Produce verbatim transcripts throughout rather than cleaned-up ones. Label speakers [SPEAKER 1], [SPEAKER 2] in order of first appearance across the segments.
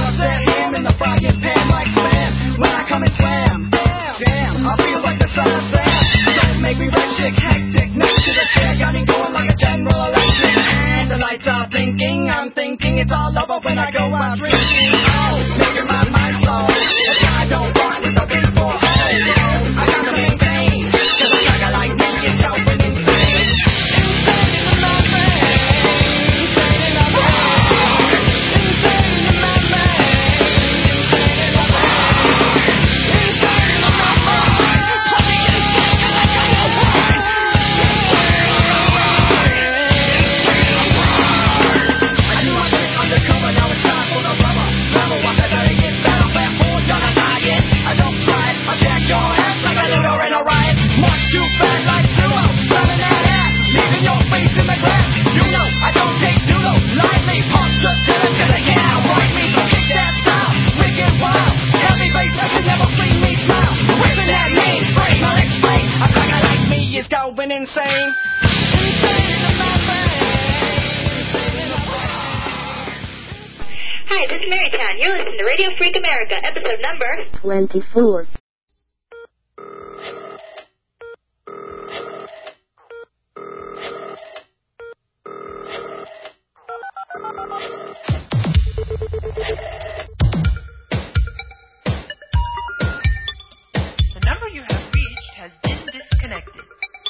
[SPEAKER 1] I set him in the frying pan like slam. When I come and slam, damn, I feel like the son of Sam. Don't make me wretched, hectic, next to the chair, got me going like a General Electric. And the lights are blinking, I'm thinking it's all over when I go out drinking. Oh, making my mind slow. If I don't want it, I'll get it for home. I got to maintain, cause a guy like me is going insane. Insane in my brain, insane in my brain, insane in my brain, insane in my brain, insane in my brain. I knew I was undercover, now it's time for the rubber. Never want that dirty get down, fast forward, gonna die it. I don't fight, I jack your ass like a looter in a riot. March too fast like sumo, slamming that ass, leaving your face in the grass. You know I don't take pseudo lightly, pump the tenor to the yeah, right me. So kick that style, wicked wild, heavy bass that can never see me smile. Whipping that mean frame, I'll explain. A sucker like me is going insane. Insane in my brain, insane in my brain.
[SPEAKER 2] Hi, this is Marytown. You're listening to Radio Freak America, episode number
[SPEAKER 3] twenty-four.
[SPEAKER 4] The number you have reached has been disconnected.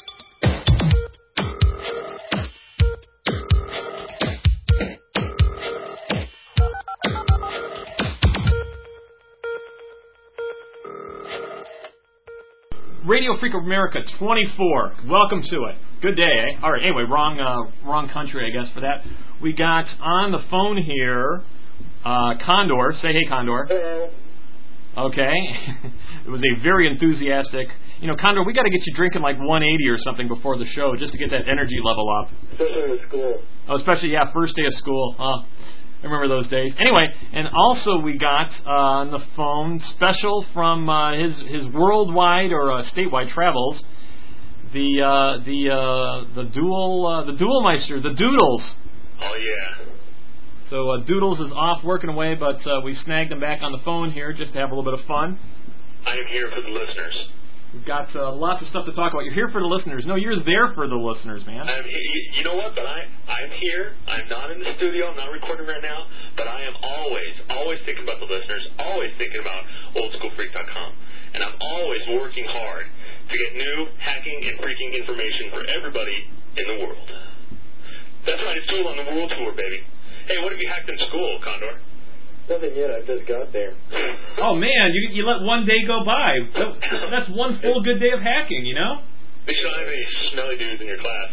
[SPEAKER 5] Radio Freak of America twenty-four. Welcome to it. Good day, eh? All right. Anyway, wrong, uh, wrong country, I guess, for that. We got on the phone here, uh, Condor. Say hey, Condor.
[SPEAKER 6] Hello.
[SPEAKER 5] Okay. It was a very enthusiastic. You know, Condor, we got to get you drinking like one eighty or something before the show, just to get that energy level up.
[SPEAKER 6] Especially with school.
[SPEAKER 5] Oh, especially yeah, first day of school. Uh, I remember those days. Anyway, and also we got uh, on the phone special from uh, his his worldwide or uh, statewide travels, the uh, the uh, the dual uh, the Duelmeister, the Doodles.
[SPEAKER 6] Oh, yeah.
[SPEAKER 5] So uh, Doodles is off working away, but uh, we snagged him back on the phone here just to have a little bit of fun.
[SPEAKER 6] I am here for the listeners.
[SPEAKER 5] We've got uh, lots of stuff to talk about. You're here for the listeners. No, you're there for the listeners, man.
[SPEAKER 6] I'm, you, you know what? But I, I'm here. I'm not in the studio. I'm not recording right now. But I am always, always thinking about the listeners. Always thinking about old school freak dot com. And I'm always working hard to get new hacking and freaking information for everybody in the world. That's right. It's Tool on the World Tour, baby. Hey, what have you hacked in school, Condor?
[SPEAKER 7] Nothing yet. I just got there.
[SPEAKER 5] Oh man, you you let one day go by. That's one full good day of hacking, you know.
[SPEAKER 6] But you don't have any smelly dudes in your class.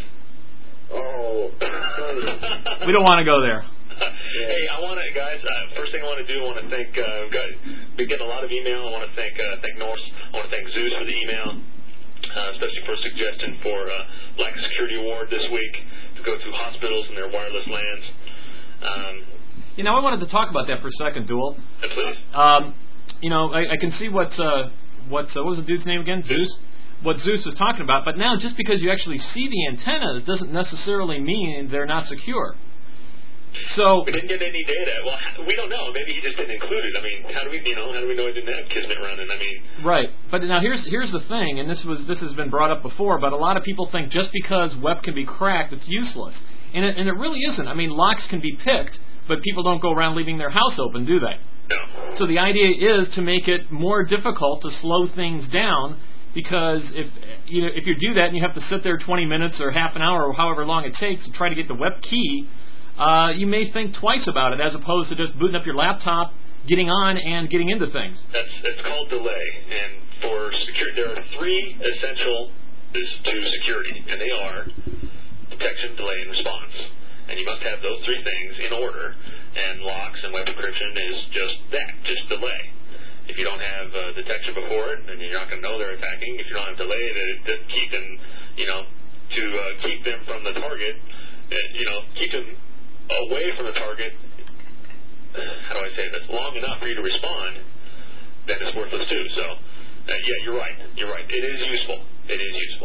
[SPEAKER 7] Oh, funny.
[SPEAKER 5] We don't want to go there.
[SPEAKER 6] Hey, I want to, guys. Uh, first thing I want to do, I want to thank. Uh, we've got, been getting a lot of email. I want to thank uh, thank Norse. I want to thank Zeus for the email, uh, especially for a suggestion for uh, Black Security Award this week to go to hospitals and their wireless LANs. Um,
[SPEAKER 5] You know, I wanted to talk about that for a second, Duel.
[SPEAKER 6] yeah, please.
[SPEAKER 5] Um, you know, I, I can see what uh, what uh, what was the dude's name again? Zeus. What Zeus was talking about. But now, just because you actually see the antennas doesn't necessarily mean they're not secure. So
[SPEAKER 6] we didn't get any data. Well, we don't know. Maybe he just didn't include it. I mean, how do we, you know, how do we know he didn't have Kismet running? I mean,
[SPEAKER 5] right. But now here's here's the thing, and this was this has been brought up before. But a lot of people think just because web can be cracked, it's useless, and it, and it really isn't. I mean, locks can be picked. But people don't go around leaving their house open, do they?
[SPEAKER 6] No.
[SPEAKER 5] So the idea is to make it more difficult to slow things down, because if you know if you do that and you have to sit there twenty minutes or half an hour or however long it takes to try to get the web key, uh, you may think twice about it as opposed to just booting up your laptop, getting on, and getting into things.
[SPEAKER 6] That's it's called delay, and for security, there are three essential to security, and they are detection, delay, and response. And you must have those three things in order, and locks and web encryption is just that, just delay. If you don't have uh, detection before it, then you're not going to know they're attacking. If you don't have delay to, to keep them, you know, to uh, keep them from the target, uh, you know, keep them away from the target, uh, how do I say this, long enough for you to respond, then it's worthless too. So, uh, yeah, you're right. You're right. It is useful. It is useful.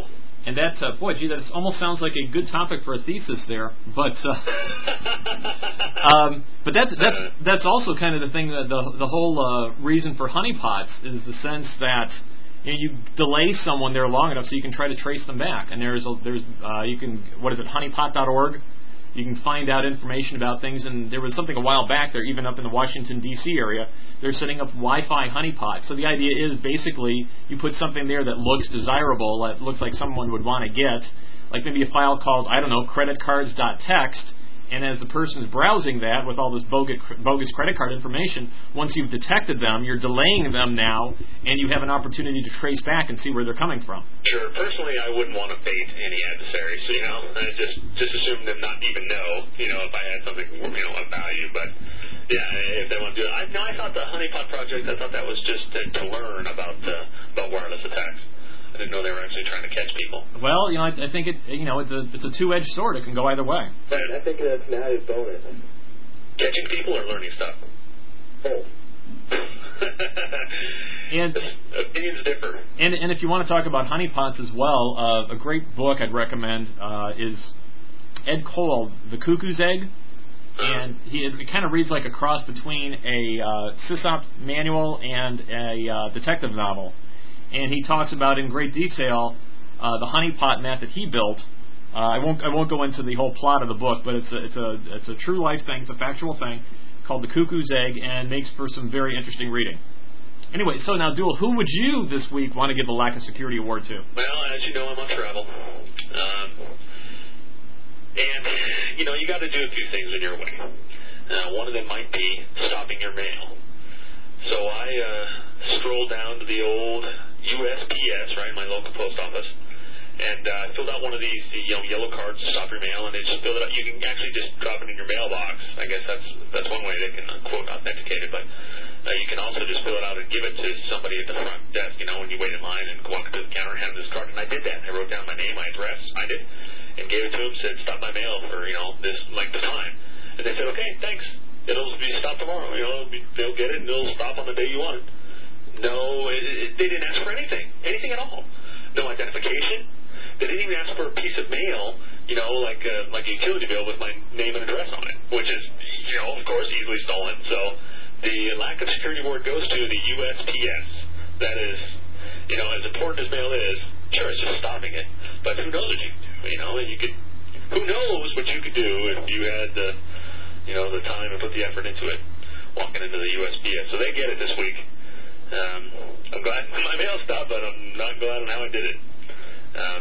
[SPEAKER 5] And that, uh, boy, gee, that almost sounds like a good topic for a thesis there. But uh, um, but that's that's that's also kind of the thing that the the whole uh, reason for honeypots is the sense that you know, you delay someone there long enough so you can try to trace them back. And there's a, there's uh, you can what is it honeypot dot org. You can find out information about things, and there was something a while back there, even up in the Washington, D C area, they're setting up Wi-Fi honeypots. So the idea is basically you put something there that looks desirable, that looks like someone would want to get, like maybe a file called, I don't know, credit cards dot text, and as the person is browsing that with all this bogus, bogus credit card information, once you've detected them, you're delaying them now, and you have an opportunity to trace back and see where they're coming from.
[SPEAKER 6] Sure. Personally, I wouldn't want to bait any adversaries, you know. I just just assume them not even know, you know, if I had something, you know, of value. But, yeah, if they want to do it. I, no, I thought the Honeypot Project, I thought that was just to, to learn about, uh, about wireless attacks. I didn't know they were actually trying to catch people.
[SPEAKER 5] Well, you know, I, I think it, you know, it's a it's a two-edged sword. It can go either way.
[SPEAKER 7] I think that's an added bonus.
[SPEAKER 6] Catching people or learning stuff?
[SPEAKER 7] Both.
[SPEAKER 5] And
[SPEAKER 6] opinions differ.
[SPEAKER 5] And and if you want to talk about honeypots as well, uh, a great book I'd recommend uh, is Ed Cole, The Cuckoo's Egg. And he it kind of reads like a cross between a uh, SysOps manual and a uh, detective novel. And he talks about in great detail uh, the honeypot net that he built. Uh, I won't I won't go into the whole plot of the book, but it's a it's a it's a true life thing. It's a factual thing called The Cuckoo's Egg, and makes for some very interesting reading. Anyway, so now, Dual, who would you this week want to give the Lack of Security Award to?
[SPEAKER 6] Well, as you know, I'm on travel, um, and you know you got to do a few things in your way. Uh, one of them might be stopping your mail. So I uh, strolled down to the old U S P S, right, my local post office, and uh, filled out one of these the, you know, yellow cards to stop your mail, and they just filled it out. You can actually just drop it in your mailbox. I guess that's that's one way they can, uh, quote, authenticate it, but uh, you can also just fill it out and give it to somebody at the front desk, you know, when you wait in line and walk to the counter and hand them this card. And I did that. I wrote down my name, my address, signed it, and gave it to them, said, stop my mail for, you know, this length of time. And they said, okay, thanks. It'll be stopped tomorrow. You know, be, they'll get it and it'll stop on the day you want it. No, it, it, they didn't ask for anything, anything at all. No identification. They didn't even ask for a piece of mail, you know, like a, like a utility bill with my name and address on it, which is, you know, of course, easily stolen. So the Lack of Security Award goes to the U S P S. That is, you know, as important as mail is, sure, it's just stopping it. But who knows what you could do, you know, and you could, who knows what you could do if you had the, you know, the time and put the effort into it, walking into the U S P S. So they get it this week. Um, I'm glad my mail stopped, but I'm not glad on how I did it. Um,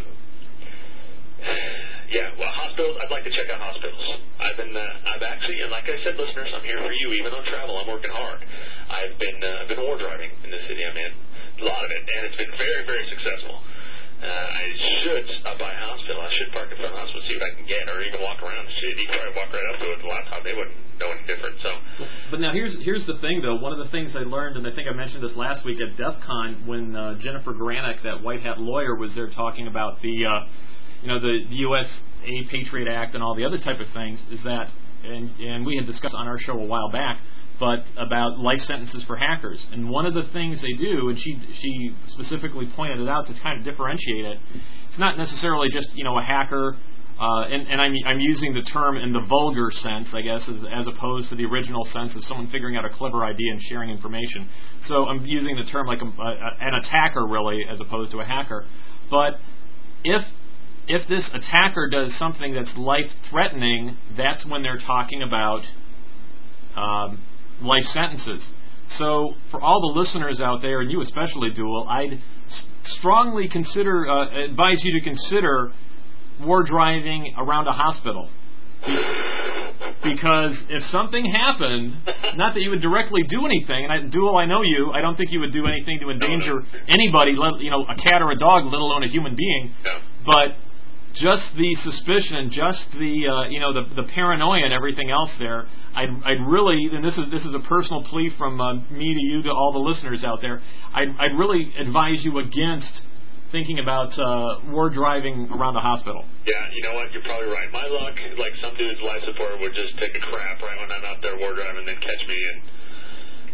[SPEAKER 6] yeah, well, hospitals, I'd like to check out hospitals. I've been, uh, I've actually, and like I said, listeners, I'm here for you, even on travel. I'm working hard. I've been, uh, I've been war driving in the city I'm in, a lot of it, and it's been very, very successful. Uh, I should stop by a hospital. I should park in front of the hospital, see what I can get, or even walk around the city. Probably walk right up to it with a laptop. They wouldn't know any different. So,
[SPEAKER 5] but now here's here's the thing, though. One of the things I learned, and I think I mentioned this last week at DEF CON when uh, Jennifer Granick, that white hat lawyer, was there talking about the, uh, you know, the, the U S A Patriot Act and all the other type of things. Is that, and and we had discussed on our show a while back, but about life sentences for hackers. And one of the things they do, and she she specifically pointed it out to kind of differentiate it, it's not necessarily just, you know, a hacker, uh, and, and I'm I'm using the term in the vulgar sense, I guess, as, as opposed to the original sense of someone figuring out a clever idea and sharing information. So I'm using the term like a, a, an attacker, really, as opposed to a hacker. But if if this attacker does something that's life-threatening, that's when they're talking about Um, life sentences. So for all the listeners out there, and you especially, Dual, I'd s- strongly consider, uh, advise you to consider war driving around a hospital. Because if something happened, not that you would directly do anything, and I, Dual, I know you, I don't think you would do anything to endanger anybody, let, you know, a cat or a dog, let alone a human being, but just the suspicion, just the uh, you know the the paranoia and everything else there, I'd I'd really, and this is this is a personal plea from uh, me to you to all the listeners out there, I'd I'd really advise you against thinking about uh, war driving around the hospital.
[SPEAKER 6] Yeah, you know what? You're probably right. My luck, like some dude's life support would just take a crap right when I'm out there war driving and then catch me, and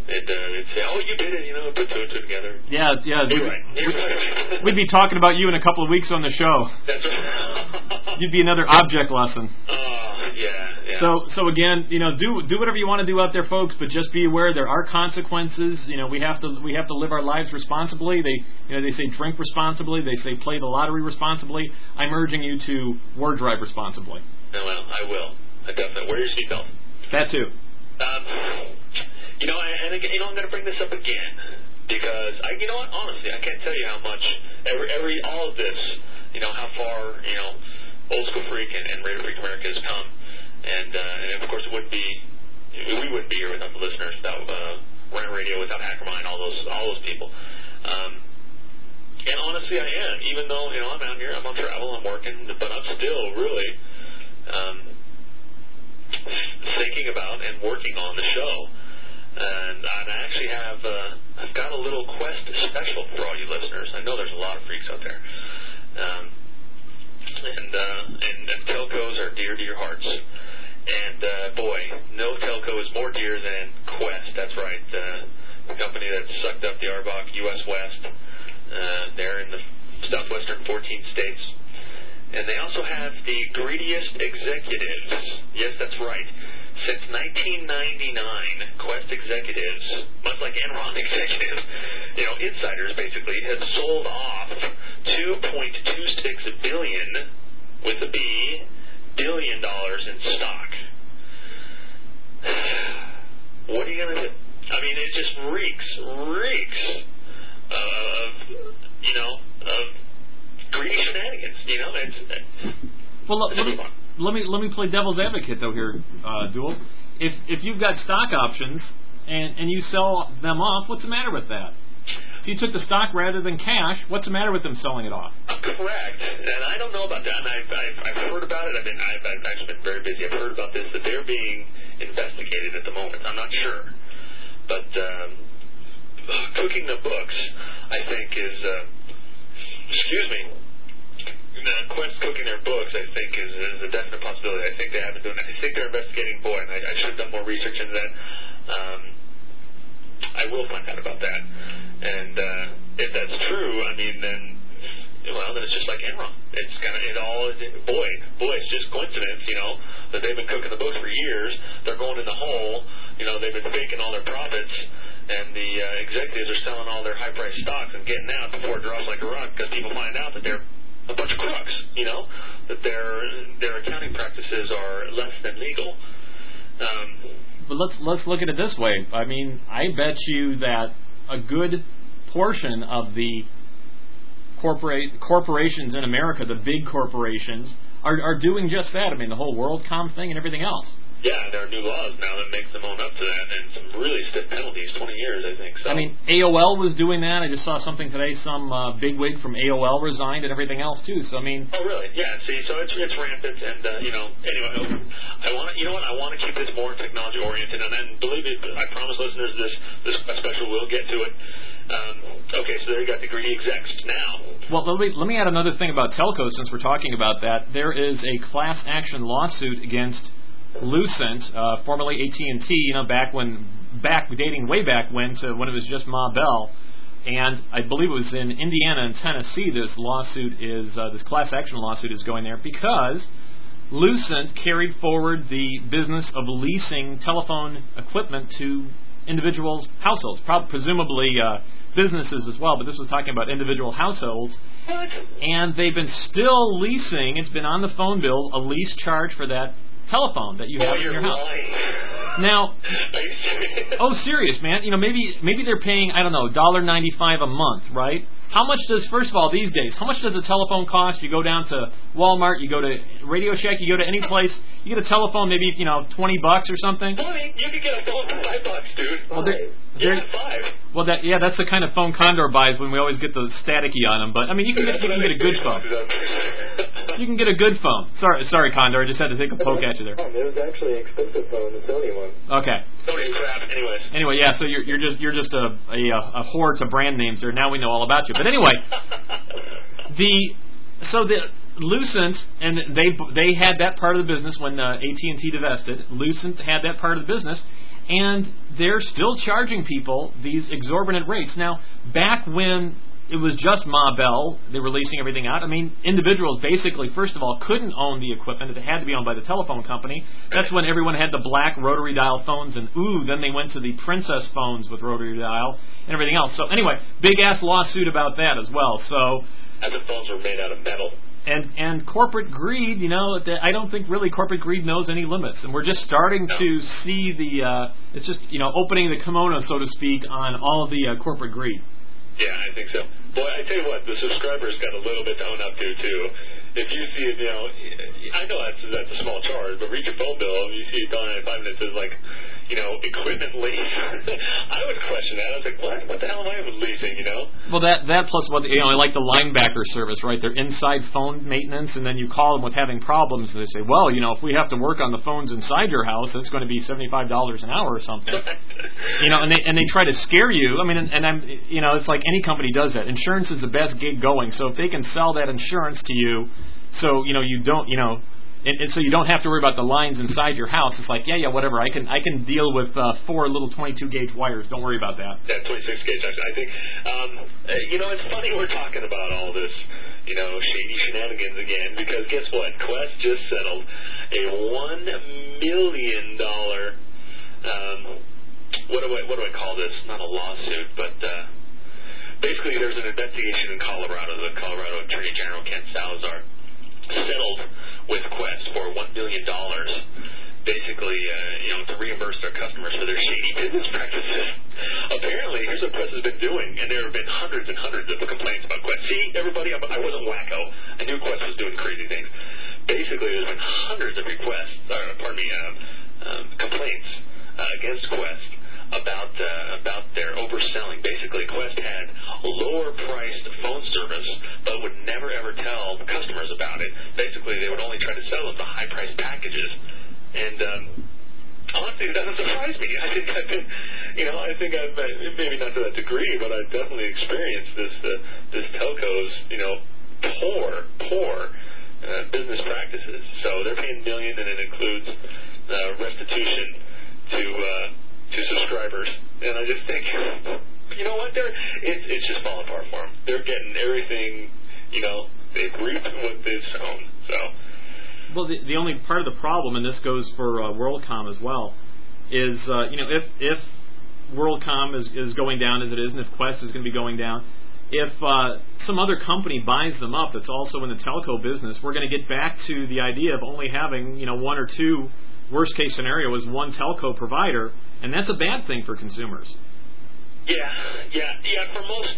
[SPEAKER 6] It, uh, it'd say, oh, you did it, you know, put two and two together.
[SPEAKER 5] Yeah, yeah.
[SPEAKER 6] You're
[SPEAKER 5] we'd,
[SPEAKER 6] right. You're right.
[SPEAKER 5] we'd be talking about you in a couple of weeks on the show.
[SPEAKER 6] That's right.
[SPEAKER 5] You'd be another object lesson.
[SPEAKER 6] Oh, yeah, yeah.
[SPEAKER 5] So, so again, you know, do do whatever you want to do out there, folks. But just be aware there are consequences. You know, we have to we have to live our lives responsibly. They, you know, they say drink responsibly. They say play the lottery responsibly. I'm urging you to war drive responsibly.
[SPEAKER 6] No, well, I will. I definitely. Wear your seatbelt.
[SPEAKER 5] That too.
[SPEAKER 6] Um, you know, and again, you know, I'm going to bring this up again because I, you know what? Honestly, I can't tell you how much every every all of this. You know how far you know Old School Freak and, and Radio Freak America has come, and uh, and of course it wouldn't be we wouldn't be here without the listeners, without uh, Rent Radio, without Hackermind, all those all those people. Um, and honestly, I am. Even though you know I'm out here, I'm on travel, I'm working, but I'm still really. Um, thinking about and working on the show, and, and I actually have uh, I've got a little Quest special for all you listeners. I know there's a lot of freaks out there, um, and, uh, and and telcos are dear to your hearts. And uh, boy, no telco is more dear than Quest. That's right, uh, the company that sucked up the A R B O C U S West. Uh, they're in the southwestern fourteen states. And they also have the greediest executives. Yes, that's right. Since nineteen ninety-nine, Quest executives, much like Enron executives, you know, insiders basically, have sold off two point two six billion with a B billion dollars in stock. What are you gonna do? I mean, it just reeks, reeks of, you know, of greedy shenanigans, you know. It's,
[SPEAKER 5] well, let, let me let me let me play devil's advocate though here, uh, Dual. If if you've got stock options and and you sell them off, what's the matter with that? If you took the stock rather than cash, what's the matter with them selling it off?
[SPEAKER 6] Correct, and I don't know about that. And I've I've, I've heard about it. I've been I've, I've actually been very busy. I've heard about this that they're being investigated at the moment. I'm not sure, but um, cooking the books, I think, is. Uh, Excuse me. Uh, Quest cooking their books, I think, is, is a definite possibility. I think they have been doing that. I think they're investigating. Boy, and I, I should have done more research into that. Um, I will find out about that. And uh, if that's true, I mean, then well, then it's just like Enron. It's kind of it all. Boy, boy, it's just coincidence, you know, that they've been cooking the books for years. They're going in the hole. You know, they've been faking all their profits. And the uh, executives are selling all their high-priced stocks and getting out before it drops like a rock because people find out that they're a bunch of crooks, you know, that their their accounting practices are less than legal. Um,
[SPEAKER 5] but let's let's look at it this way. I mean, I bet you that a good portion of the corporate corporations in America, the big corporations, are are doing just that. I mean, the whole WorldCom thing and everything else.
[SPEAKER 6] Yeah, there are new laws now that make them own up to that, and some really stiff penalties, twenty years, I think. So.
[SPEAKER 5] I mean, A O L was doing that. I just saw something today, some uh, bigwig from A O L resigned and everything else, too. So, I mean...
[SPEAKER 6] Oh, really? Yeah, see, so it's it's rampant, and, uh, you know, anyway, I want to, you know what, I want to keep this more technology-oriented, and then, believe me, I promise listeners this, this special will get to it. Um, okay, so there you got the greedy execs. Now...
[SPEAKER 5] Well, let me, let me add another thing about telco, since we're talking about that. There is a class action lawsuit against Lucent, uh, formerly A T and T, you know, back when, back dating way back when to when it was just Ma Bell, and I believe it was in Indiana and Tennessee. This lawsuit is uh, this class action lawsuit is going there because Lucent carried forward the business of leasing telephone equipment to individuals' households, probably presumably uh, businesses as well, but this was talking about individual households.
[SPEAKER 6] What?
[SPEAKER 5] And they've been still leasing. It's been on the phone bill, a lease charge for that telephone that you have
[SPEAKER 6] oh,
[SPEAKER 5] in your
[SPEAKER 6] you're
[SPEAKER 5] house.
[SPEAKER 6] Lying.
[SPEAKER 5] Now,
[SPEAKER 6] are you serious?
[SPEAKER 5] Oh, serious, man. You know, maybe maybe they're paying, I don't know, one dollar ninety-five a month, right? How much does, first of all, these days, how much does a telephone cost? You go down to Walmart, you go to Radio Shack, you go to any place, you get a telephone, maybe, you know, twenty bucks or something.
[SPEAKER 6] twenty? You can get a phone for five bucks, dude.
[SPEAKER 5] Well, they're,
[SPEAKER 6] yeah,
[SPEAKER 5] they're,
[SPEAKER 6] five.
[SPEAKER 5] Well, that yeah, that's the kind of phone Condor buys when we always get the staticky on them. But I mean, you can get you can get a good phone. You can get a good phone. Sorry, sorry, Condor. I just had to take a poke at you there.
[SPEAKER 7] It was actually an expensive phone, the Sony one.
[SPEAKER 5] Okay.
[SPEAKER 6] Sony crap. Anyways.
[SPEAKER 5] Anyway, yeah. So you're you're just you're just a a, a whore to brand names there. Now we know all about you. But anyway, the so the Lucent and they they had that part of the business when uh, A T and T divested. Lucent had that part of the business. and they're still charging people these exorbitant rates. Now, back when it was just Ma Bell, they were leasing everything out. I mean, individuals basically, first of all, couldn't own the equipment. It had to be owned by the telephone company. That's when everyone had the black rotary dial phones, and ooh, then they went to the Princess phones with rotary dial and everything else. So anyway, big-ass lawsuit about that as well. So,
[SPEAKER 6] and the phones were made out of metal.
[SPEAKER 5] And and corporate greed, you know, I don't think really corporate greed knows any limits. And we're just starting
[SPEAKER 6] no.
[SPEAKER 5] to see the, uh, it's just, you know, opening the kimono, so to speak, on all of the uh, corporate greed.
[SPEAKER 6] Yeah, I think so. Boy, I tell you what, the subscribers got a little bit to own up to, too. If you see it, you know, I know that's, that's a small charge, but read your phone bill, and you see it gone in five minutes, it's like, you know, equipment lease. I would question that. I was like, what? What the hell am I leasing, you know?
[SPEAKER 5] Well, that that plus what, you know, I like the linebacker service, right? They're inside phone maintenance, and then you call them with having problems, and they say, well, you know, if we have to work on the phones inside your house, it's going to be seventy-five dollars an hour or something. You know, and they and they try to scare you. I mean, and, and I'm, you know, it's like any company does that. Insurance is the best gig going, so if they can sell that insurance to you, so, you know, you don't, you know, And, and so you don't have to worry about the lines inside your house. It's like, yeah, yeah, whatever. I can I can deal with uh, four little twenty-two gauge wires. Don't worry about that.
[SPEAKER 6] Yeah, twenty-six gauge. I think, um, you know, it's funny we're talking about all this, you know, shady shenanigans again, because guess what? Qwest just settled a one million dollars, um, what do I what do I call this? Not a lawsuit, but uh, basically there's an investigation in Colorado. The Colorado Attorney General Ken Salazar settled with Qwest for one million dollars, basically, uh, you know, to reimburse their customers for their shady business practices. Apparently, here's what Qwest has been doing, and there have been hundreds and hundreds of complaints about Qwest. See, everybody, I wasn't wacko. I knew Qwest was doing crazy things. Basically, there's been hundreds of requests, or, pardon me, uh, um, complaints uh, against Qwest about uh, about their overselling. Basically, Qwest had lower-priced phone service, but would never ever tell customers about it. Basically, they would only try to sell them the high-priced packages. And um, honestly, it doesn't surprise me. I think I've been, you know, I think I've been, maybe not to that degree, but I've definitely experienced this uh, this telco's, you know, poor, poor uh, business practices. So they're paying a million, and it includes uh, restitution to. Uh, to subscribers, and I just think, you know what, they're, it's, it's just falling apart for them. They're getting everything, you know, they've reaped what they've sown, so.
[SPEAKER 5] Well, the, the only part of the problem, and this goes for uh, WorldCom as well, is, uh, you know, if, if WorldCom is, is going down as it is, and if Qwest is going to be going down, if uh, some other company buys them up that's also in the telco business, we're going to get back to the idea of only having, you know, one or two, worst case scenario is one telco provider, and that's a bad thing for consumers.
[SPEAKER 6] Yeah, yeah, yeah. For most,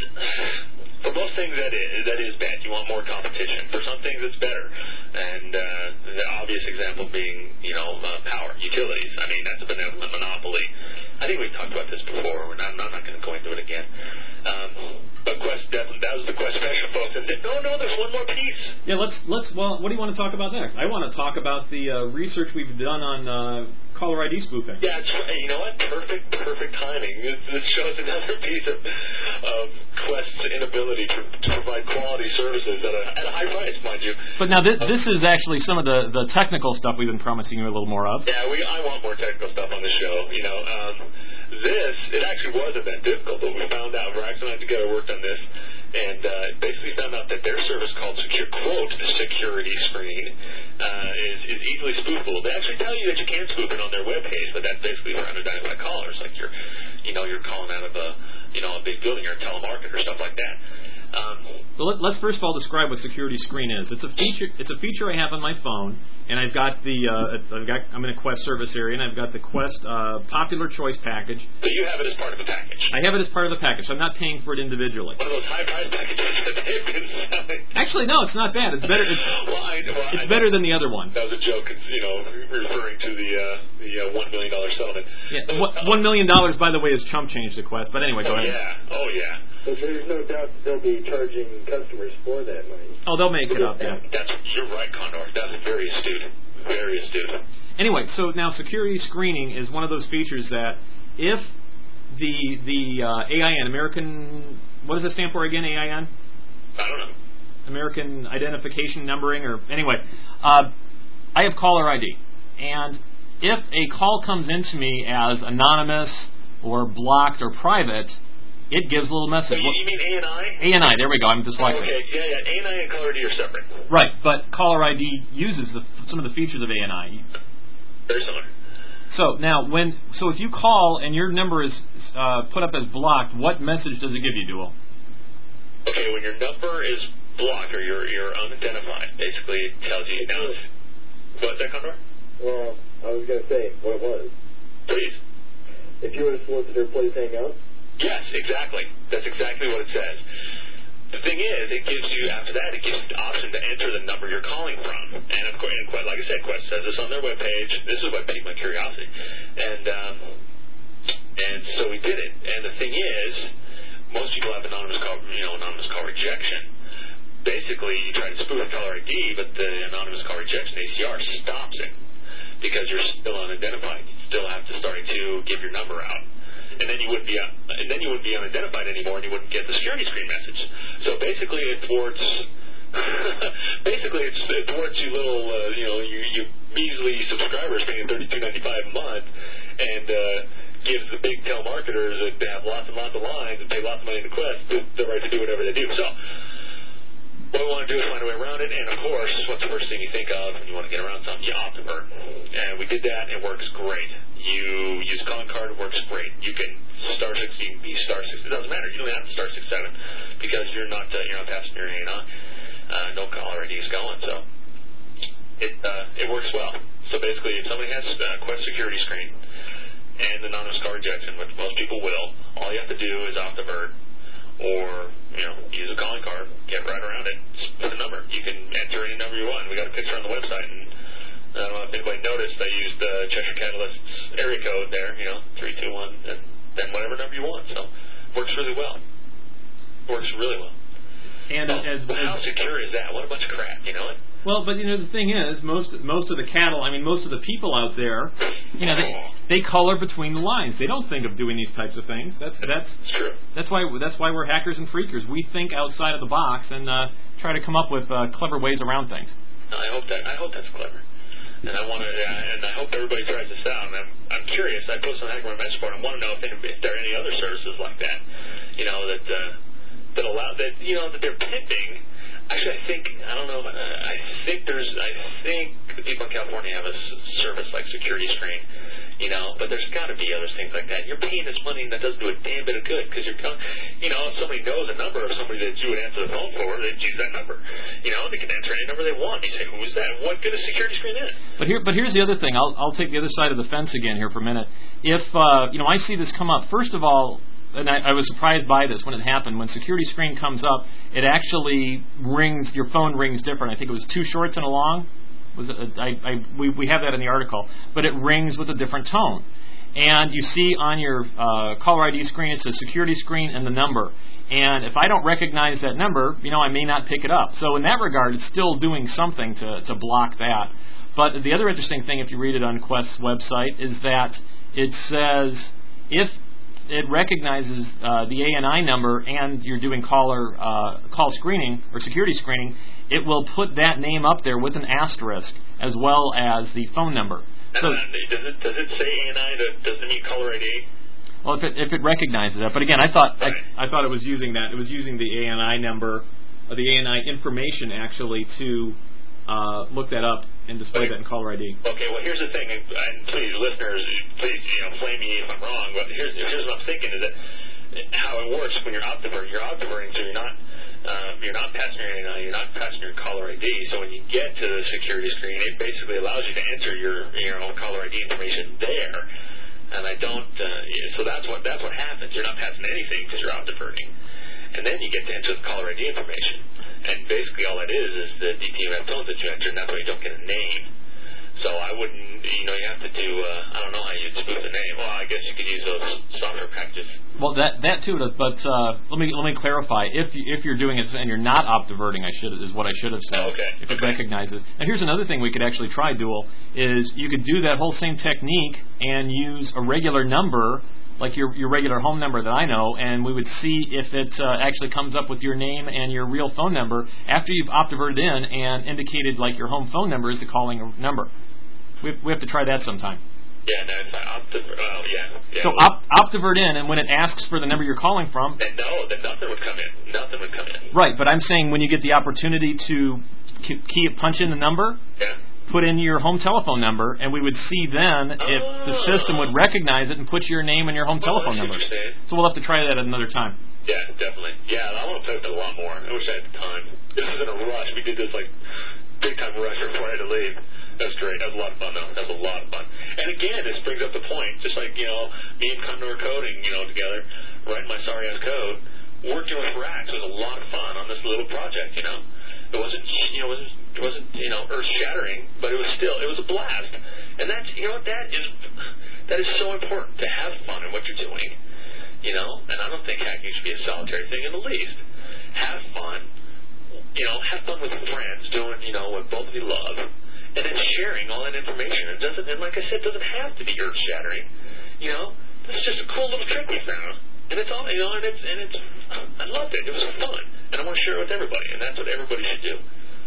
[SPEAKER 6] for most things that is that is bad. You want more competition. For some things, it's better. And uh, the obvious example being, you know, uh, power utilities. I mean, that's a benevolent monopoly. I think we've talked about this before. We're not, I'm not going to go into it again. Um, but Qwest, definitely, that was the Qwest special, folks. And no, no, there's one more piece.
[SPEAKER 5] Yeah, let's let's. Well, what do you want to talk about next? I want to talk about the uh, research we've done on uh, caller I D spoofing.
[SPEAKER 6] Yeah, it's, you know what? Perfect, perfect timing. This, this shows another piece of, of Qwest's inability to, to provide quality services at a, at a high price, mind you.
[SPEAKER 5] But now this, this is actually some of the, the technical stuff we've been promising you a little more of.
[SPEAKER 6] Yeah, we I want more technical stuff on the show. You know, um, this it actually wasn't that difficult, but we found out. Brax and I together worked on this, and uh, basically found out that their service called Secure Quote Security Screen uh, is, is easily spoofable. They actually tell you that you can spoof it on their webpage, but that's basically for unidentified callers, like you're, you know, you're calling out of a, you know, a big building or a telemarketer or stuff like that. Um,
[SPEAKER 5] so let, let's first of all describe what Security Screen is. It's a feature. It's a feature I have on my phone, and I've got the. Uh, I've got. I'm in a Qwest service area, and I've got the Qwest uh, Popular Choice package.
[SPEAKER 6] So you have it as part of the package.
[SPEAKER 5] I have it as part of the package. So I'm not paying for it individually.
[SPEAKER 6] One of those high price packages that they've been selling.
[SPEAKER 5] Actually, no, it's not bad. It's better. It's,
[SPEAKER 6] well, I, well,
[SPEAKER 5] it's
[SPEAKER 6] I
[SPEAKER 5] better than the other one.
[SPEAKER 6] That was a joke, you know, referring to the uh, the uh, one million dollar settlement.
[SPEAKER 5] Yeah, one, one million dollars, by the way, is chump change to Qwest. But anyway, go
[SPEAKER 6] oh,
[SPEAKER 5] ahead.
[SPEAKER 6] Yeah. Oh yeah.
[SPEAKER 7] But there's no doubt that they'll be charging customers for that money.
[SPEAKER 5] Oh, they'll make it up, yeah.
[SPEAKER 6] That's, you're right, Condor. That's very astute. Very astute.
[SPEAKER 5] Anyway, so now security screening is one of those features that if the the uh, A I N, American, what does it stand for again, A I N?
[SPEAKER 6] I don't know.
[SPEAKER 5] American Identification Numbering, or anyway, uh, I have caller I D. And if a call comes into me as anonymous or blocked or private, it gives a little message.
[SPEAKER 6] So you, you mean A and I?
[SPEAKER 5] A and I, there we go. I'm dyslexic.
[SPEAKER 6] Oh, okay, yeah, yeah. A and I and caller I D are separate.
[SPEAKER 5] Right, but caller I D uses the, some of the features of A and I.
[SPEAKER 6] Very similar.
[SPEAKER 5] So now, when so if you call and your number is uh, put up as blocked, what message does it give you, Dual?
[SPEAKER 6] Okay, when your number is blocked or you're you're unidentified, basically it tells you now. What's that, Condor?
[SPEAKER 7] Well, I was going to say what it was.
[SPEAKER 6] Please.
[SPEAKER 7] If you were a solicitor, please hang up.
[SPEAKER 6] Yes, exactly. That's exactly what it says. The thing is, it gives you, after that, it gives you the option to enter the number you're calling from. And, of course, and quite, like I said, Quest says this on their webpage. This is what piqued my curiosity. And, um, and so we did it. And the thing is, most people have anonymous call, you know, anonymous call rejection. Basically, you try to spoof caller I D, but the anonymous call rejection, A C R, stops it because you're still unidentified. You still have to start to give your number out. And then you wouldn't be un- and then you wouldn't be unidentified anymore, and you wouldn't get the security screen message. So basically, it thwarts. basically, it's, it thwarts you little, uh, you know, you, you measly subscribers paying thirty-two ninety-five a month, and uh, gives the big telemarketers that have lots and lots of lines and pay lots of money to Quest the, the right to do whatever they do. So what we want to do is find a way around it, and of course, what's the first thing you think of when you want to get around something? You Optivert. And we did that, and it works great. You use a calling card, it works great. You can star six, you can be star six. It doesn't matter. You don't have to star six seven because you're not uh, you're not passing your A and I. Uh, no caller I D is going, so it uh, it works well. So basically, if somebody has uh, Quest security screen and anonymous call rejection, which most people will, all you have to do is Optivert or you know use a calling card, get right around it, put a number. You can enter any number you want. We got a picture on the website, and I don't know if anybody noticed, I used the uh, Cheshire Catalyst's area code there, you know, three two one, and then whatever number you want. So, works really well. Works really well.
[SPEAKER 5] And
[SPEAKER 6] well,
[SPEAKER 5] as,
[SPEAKER 6] well, how
[SPEAKER 5] as
[SPEAKER 6] secure is that? What a bunch of crap, you know it?
[SPEAKER 5] well, but you know the thing is, most most of the cattle, I mean, most of the people out there, you know, they they color between the lines. They don't think of doing these types of things. That's that's
[SPEAKER 6] it's true.
[SPEAKER 5] That's why that's why we're hackers and freakers. We think outside of the box and uh, try to come up with uh, clever ways around things.
[SPEAKER 6] I hope that I hope that's clever. And I want to, uh, and I hope everybody tries this out. And I'm, I'm curious. I post on Hacker Message Board. I want to know if, if there are any other services like that, you know, that uh, that allow that, you know, that they're pimping. Actually, I think I don't know. Uh, I think there's, I think the people in California have a s- service like Security Screen, you know. But there's got to be other things like that. You're paying this money and that doesn't do a damn bit of good because you're, you know, if somebody knows a number of somebody that you would answer the phone for, they'd use that number. You know, they can enter any number they want. You say, who is that? What good a Security Screen is?
[SPEAKER 5] But here, but here's the other thing. I'll I'll take the other side of the fence again here for a minute. If uh, you know, I see this come up. First of all. And I, I was surprised by this when it happened. When security screen comes up, it actually rings. Your phone rings different. I think it was two shorts and a long. Was it? A, I, I, we we have that in the article, but it rings with a different tone. And you see on your uh, caller I D screen, it says security screen and the number. And if I don't recognize that number, you know, I may not pick it up. So in that regard, it's still doing something to to block that. But the other interesting thing, if you read it on Quest's website, is that it says if it recognizes uh, the A N I number and you're doing caller uh, call screening or security screening, it will put that name up there with an asterisk as well as the phone number. So,
[SPEAKER 6] uh, does it does it say A N I? Does it mean caller I D?
[SPEAKER 5] Well, if it if it recognizes that, but again, I thought
[SPEAKER 6] right.
[SPEAKER 5] I, I thought it was using that. It was using the A N I number, or the A N I information actually to uh, look that up and display
[SPEAKER 6] okay.
[SPEAKER 5] that in caller I D.
[SPEAKER 6] Okay, well here's the thing, and, and please, listeners, please, you know, flame me if I'm wrong. But here's here's what I'm thinking is that how it works when you're Optivert. You're Optiverting, so you're not uh, you're not passing your A N I, you're not passing your caller I D. So when you get to the security screen, it basically allows you to enter your your own caller I D information there. And I don't. Uh, so that's what that's what happens. You're not passing anything because you're Optiverting, and then you get to enter the caller I D information. And basically all that is is the D T M F tones that you enter, and that's why you don't get a name. So I wouldn't, you know, you have to do, uh, I don't know how you'd spoof the name. Well, I guess you could use those software packages.
[SPEAKER 5] Well, that that too, but uh, let me let me clarify. If you, if you're doing it and you're not Optiverting, I should is what I should have said.
[SPEAKER 6] Oh, okay.
[SPEAKER 5] If it
[SPEAKER 6] okay.
[SPEAKER 5] recognizes. And here's another thing we could actually try, Dual, is you could do that whole same technique and use a regular number, like your your regular home number that I know, and we would see if it uh, actually comes up with your name and your real phone number after you've Optiverted in and indicated like your home phone number is the calling number. We have, we have to try that sometime.
[SPEAKER 6] Yeah, no, it's like Optivert. Oh, yeah. yeah
[SPEAKER 5] So
[SPEAKER 6] well,
[SPEAKER 5] op- Optivert in, and when it asks for the number you're calling from...
[SPEAKER 6] Then no, then nothing would come in. Nothing would come in.
[SPEAKER 5] Right, but I'm saying when you get the opportunity to key, punch in the number,
[SPEAKER 6] yeah.
[SPEAKER 5] put in your home telephone number, and we would see then if
[SPEAKER 6] oh.
[SPEAKER 5] the system would recognize it and put your name and your home
[SPEAKER 6] oh,
[SPEAKER 5] telephone
[SPEAKER 6] I see
[SPEAKER 5] number.
[SPEAKER 6] what you're saying.
[SPEAKER 5] So we'll have to try that at another time.
[SPEAKER 6] Yeah, definitely. Yeah, I want to play with it a lot more. I wish I had the time. This was in a rush. We did this, like, big-time rush before I had to leave. That was great. That was a lot of fun, though. That was a lot of fun. And again, this brings up the point, just like, you know, me and Condor coding, you know, together, writing my sorry-ass code, working with Rax was a lot of fun on this little project, you know. It wasn't, you know, it wasn't, it wasn't you know, earth-shattering, but it was still, it was a blast. And that's, you know what, that is, that is so important, to have fun in what you're doing. You know, and I don't think hacking should be a solitary thing in the least. Have fun, you know, have fun with friends doing, you know, what both of you love, and then sharing all that information. It doesn't, and like I said, it doesn't have to be earth-shattering. You know, this is just a cool little trick we found, and it's all, you know, and it's, and it's, I loved it. It was fun, and I want to share it with everybody, and that's what everybody should do.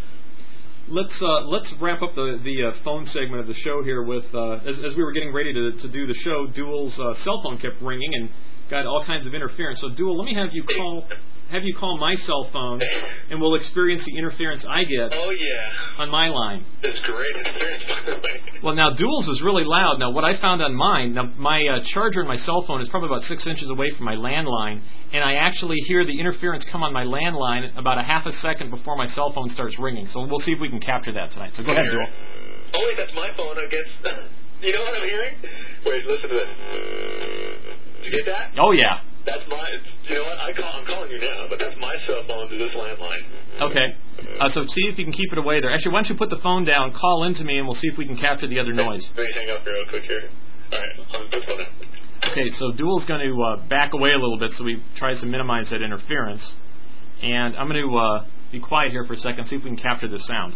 [SPEAKER 5] Let's uh, let's wrap up the the uh, phone segment of the show here with uh, as as we were getting ready to to do the show, Dual's uh, cell phone kept ringing and got all kinds of interference. So, Dual, let me have you call have you call my cell phone, and we'll experience the interference I get
[SPEAKER 6] oh, yeah.
[SPEAKER 5] on my line.
[SPEAKER 6] That's great interference, by the way.
[SPEAKER 5] Well, now, Dual's is really loud. Now, what I found on mine, now my uh, charger in my cell phone is probably about six inches away from my landline, and I actually hear the interference come on my landline about a half a second before my cell phone starts ringing. So we'll see if we can capture that tonight. So go ahead, Dual.
[SPEAKER 6] Oh, wait, that's my phone, I guess. You know what I'm hearing? Wait, listen to this. Did you get that?
[SPEAKER 5] Oh, yeah.
[SPEAKER 6] That's my, you know what, I call, I'm calling you now, but that's my cell phone to this landline.
[SPEAKER 5] Okay. Uh, so see if you can keep it away there. Actually, why don't you put the phone down, call into me, and we'll see if we can capture the other noise.
[SPEAKER 6] Let me hang up real quick here. All right, I'll put the phone down.
[SPEAKER 5] Okay, so Dual's going to uh, back away a little bit so he tries to minimize that interference. And I'm going to uh, be quiet here for a second, see if we can capture this sound.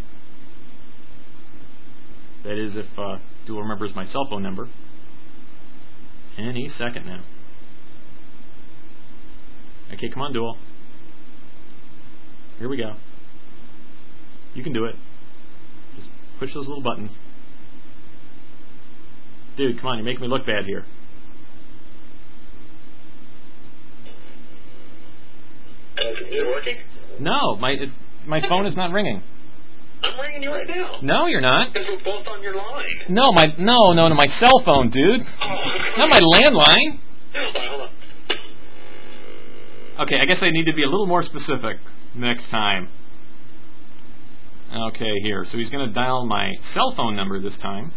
[SPEAKER 5] That is if uh, Dual remembers my cell phone number. Any second now. Okay, come on, Dual. Here we go. You can do it. Just push those little buttons. Dude, come on, you're making me look bad here.
[SPEAKER 6] Is it working?
[SPEAKER 5] No, my it, my phone is not ringing.
[SPEAKER 6] I'm ringing you right now.
[SPEAKER 5] No, you're not.
[SPEAKER 6] Because we're both on your line.
[SPEAKER 5] No, my no, no, no, my cell phone, dude.
[SPEAKER 6] Oh.
[SPEAKER 5] Not my landline.
[SPEAKER 6] All right, hold on.
[SPEAKER 5] Okay, I guess I need to be a little more specific next time. Okay, here. So he's going to dial my cell phone number this time.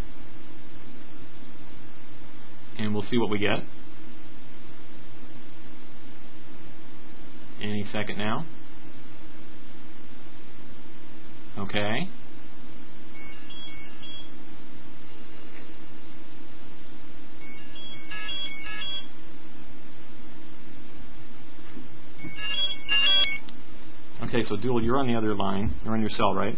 [SPEAKER 5] And we'll see what we get. Any second now. Okay. Okay, so Dual, you're on the other line. You're on your cell, right?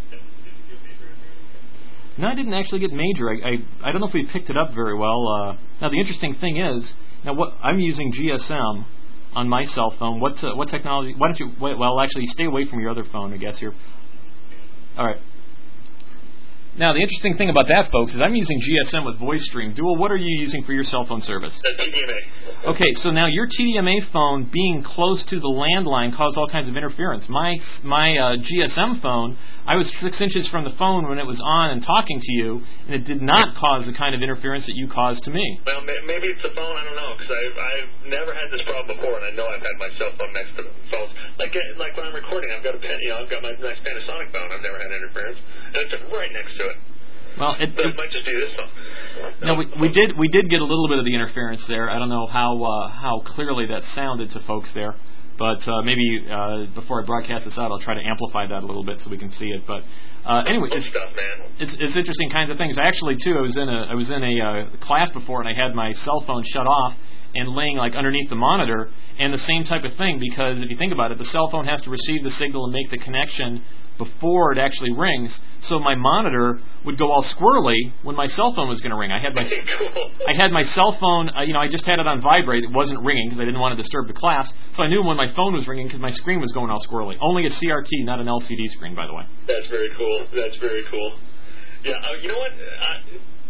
[SPEAKER 5] No, I didn't actually get major. I I, I don't know if we picked it up very well. Uh, now, the interesting thing is, now what I'm using G S M on my cell phone. What uh, what technology? Why don't you? Well, actually, stay away from your other phone, I guess. Here. All right. Now, the interesting thing about that, folks, is I'm using G S M with VoiceStream. Dual, what are you using for your cell phone service?
[SPEAKER 6] T D M A.
[SPEAKER 5] Okay, so now your T D M A phone being close to the landline caused all kinds of interference. My my uh, G S M phone, I was six inches from the phone when it was on and talking to you, and it did not cause the kind of interference that you caused to me.
[SPEAKER 6] Well, maybe it's the phone. I don't know, because I've, I've never had this problem before, and I know I've had my cell phone next to the phone. Like like when I'm recording, I've got a pen, you know, I've got my nice Panasonic phone. I've never had interference, and it's right next to it.
[SPEAKER 5] Well, it,
[SPEAKER 6] but
[SPEAKER 5] it
[SPEAKER 6] it might just be this phone.
[SPEAKER 5] No, we, we did we did get a little bit of the interference there. I don't know how uh, how clearly that sounded to folks there, but uh, maybe uh, before I broadcast this out, I'll try to amplify that a little bit so we can see it. But uh, anyway,
[SPEAKER 6] Good
[SPEAKER 5] it's,
[SPEAKER 6] stuff, man.
[SPEAKER 5] it's it's interesting kinds of things. Actually, too, I was in a I was in a uh, class before, and I had my cell phone shut off and laying like underneath the monitor, and the same type of thing. Because if you think about it, the cell phone has to receive the signal and make the connection before it actually rings. So my monitor would go all squirrely when my cell phone was going to ring. I had my
[SPEAKER 6] Cool.
[SPEAKER 5] I had my cell phone, uh, you know, I just had it on vibrate. It wasn't ringing because I didn't want to disturb the class. So I knew when my phone was ringing because my screen was going all squirrely. Only a C R T, not an L C D screen, by the way.
[SPEAKER 6] That's very cool. That's very cool. Yeah, uh, you know what? I,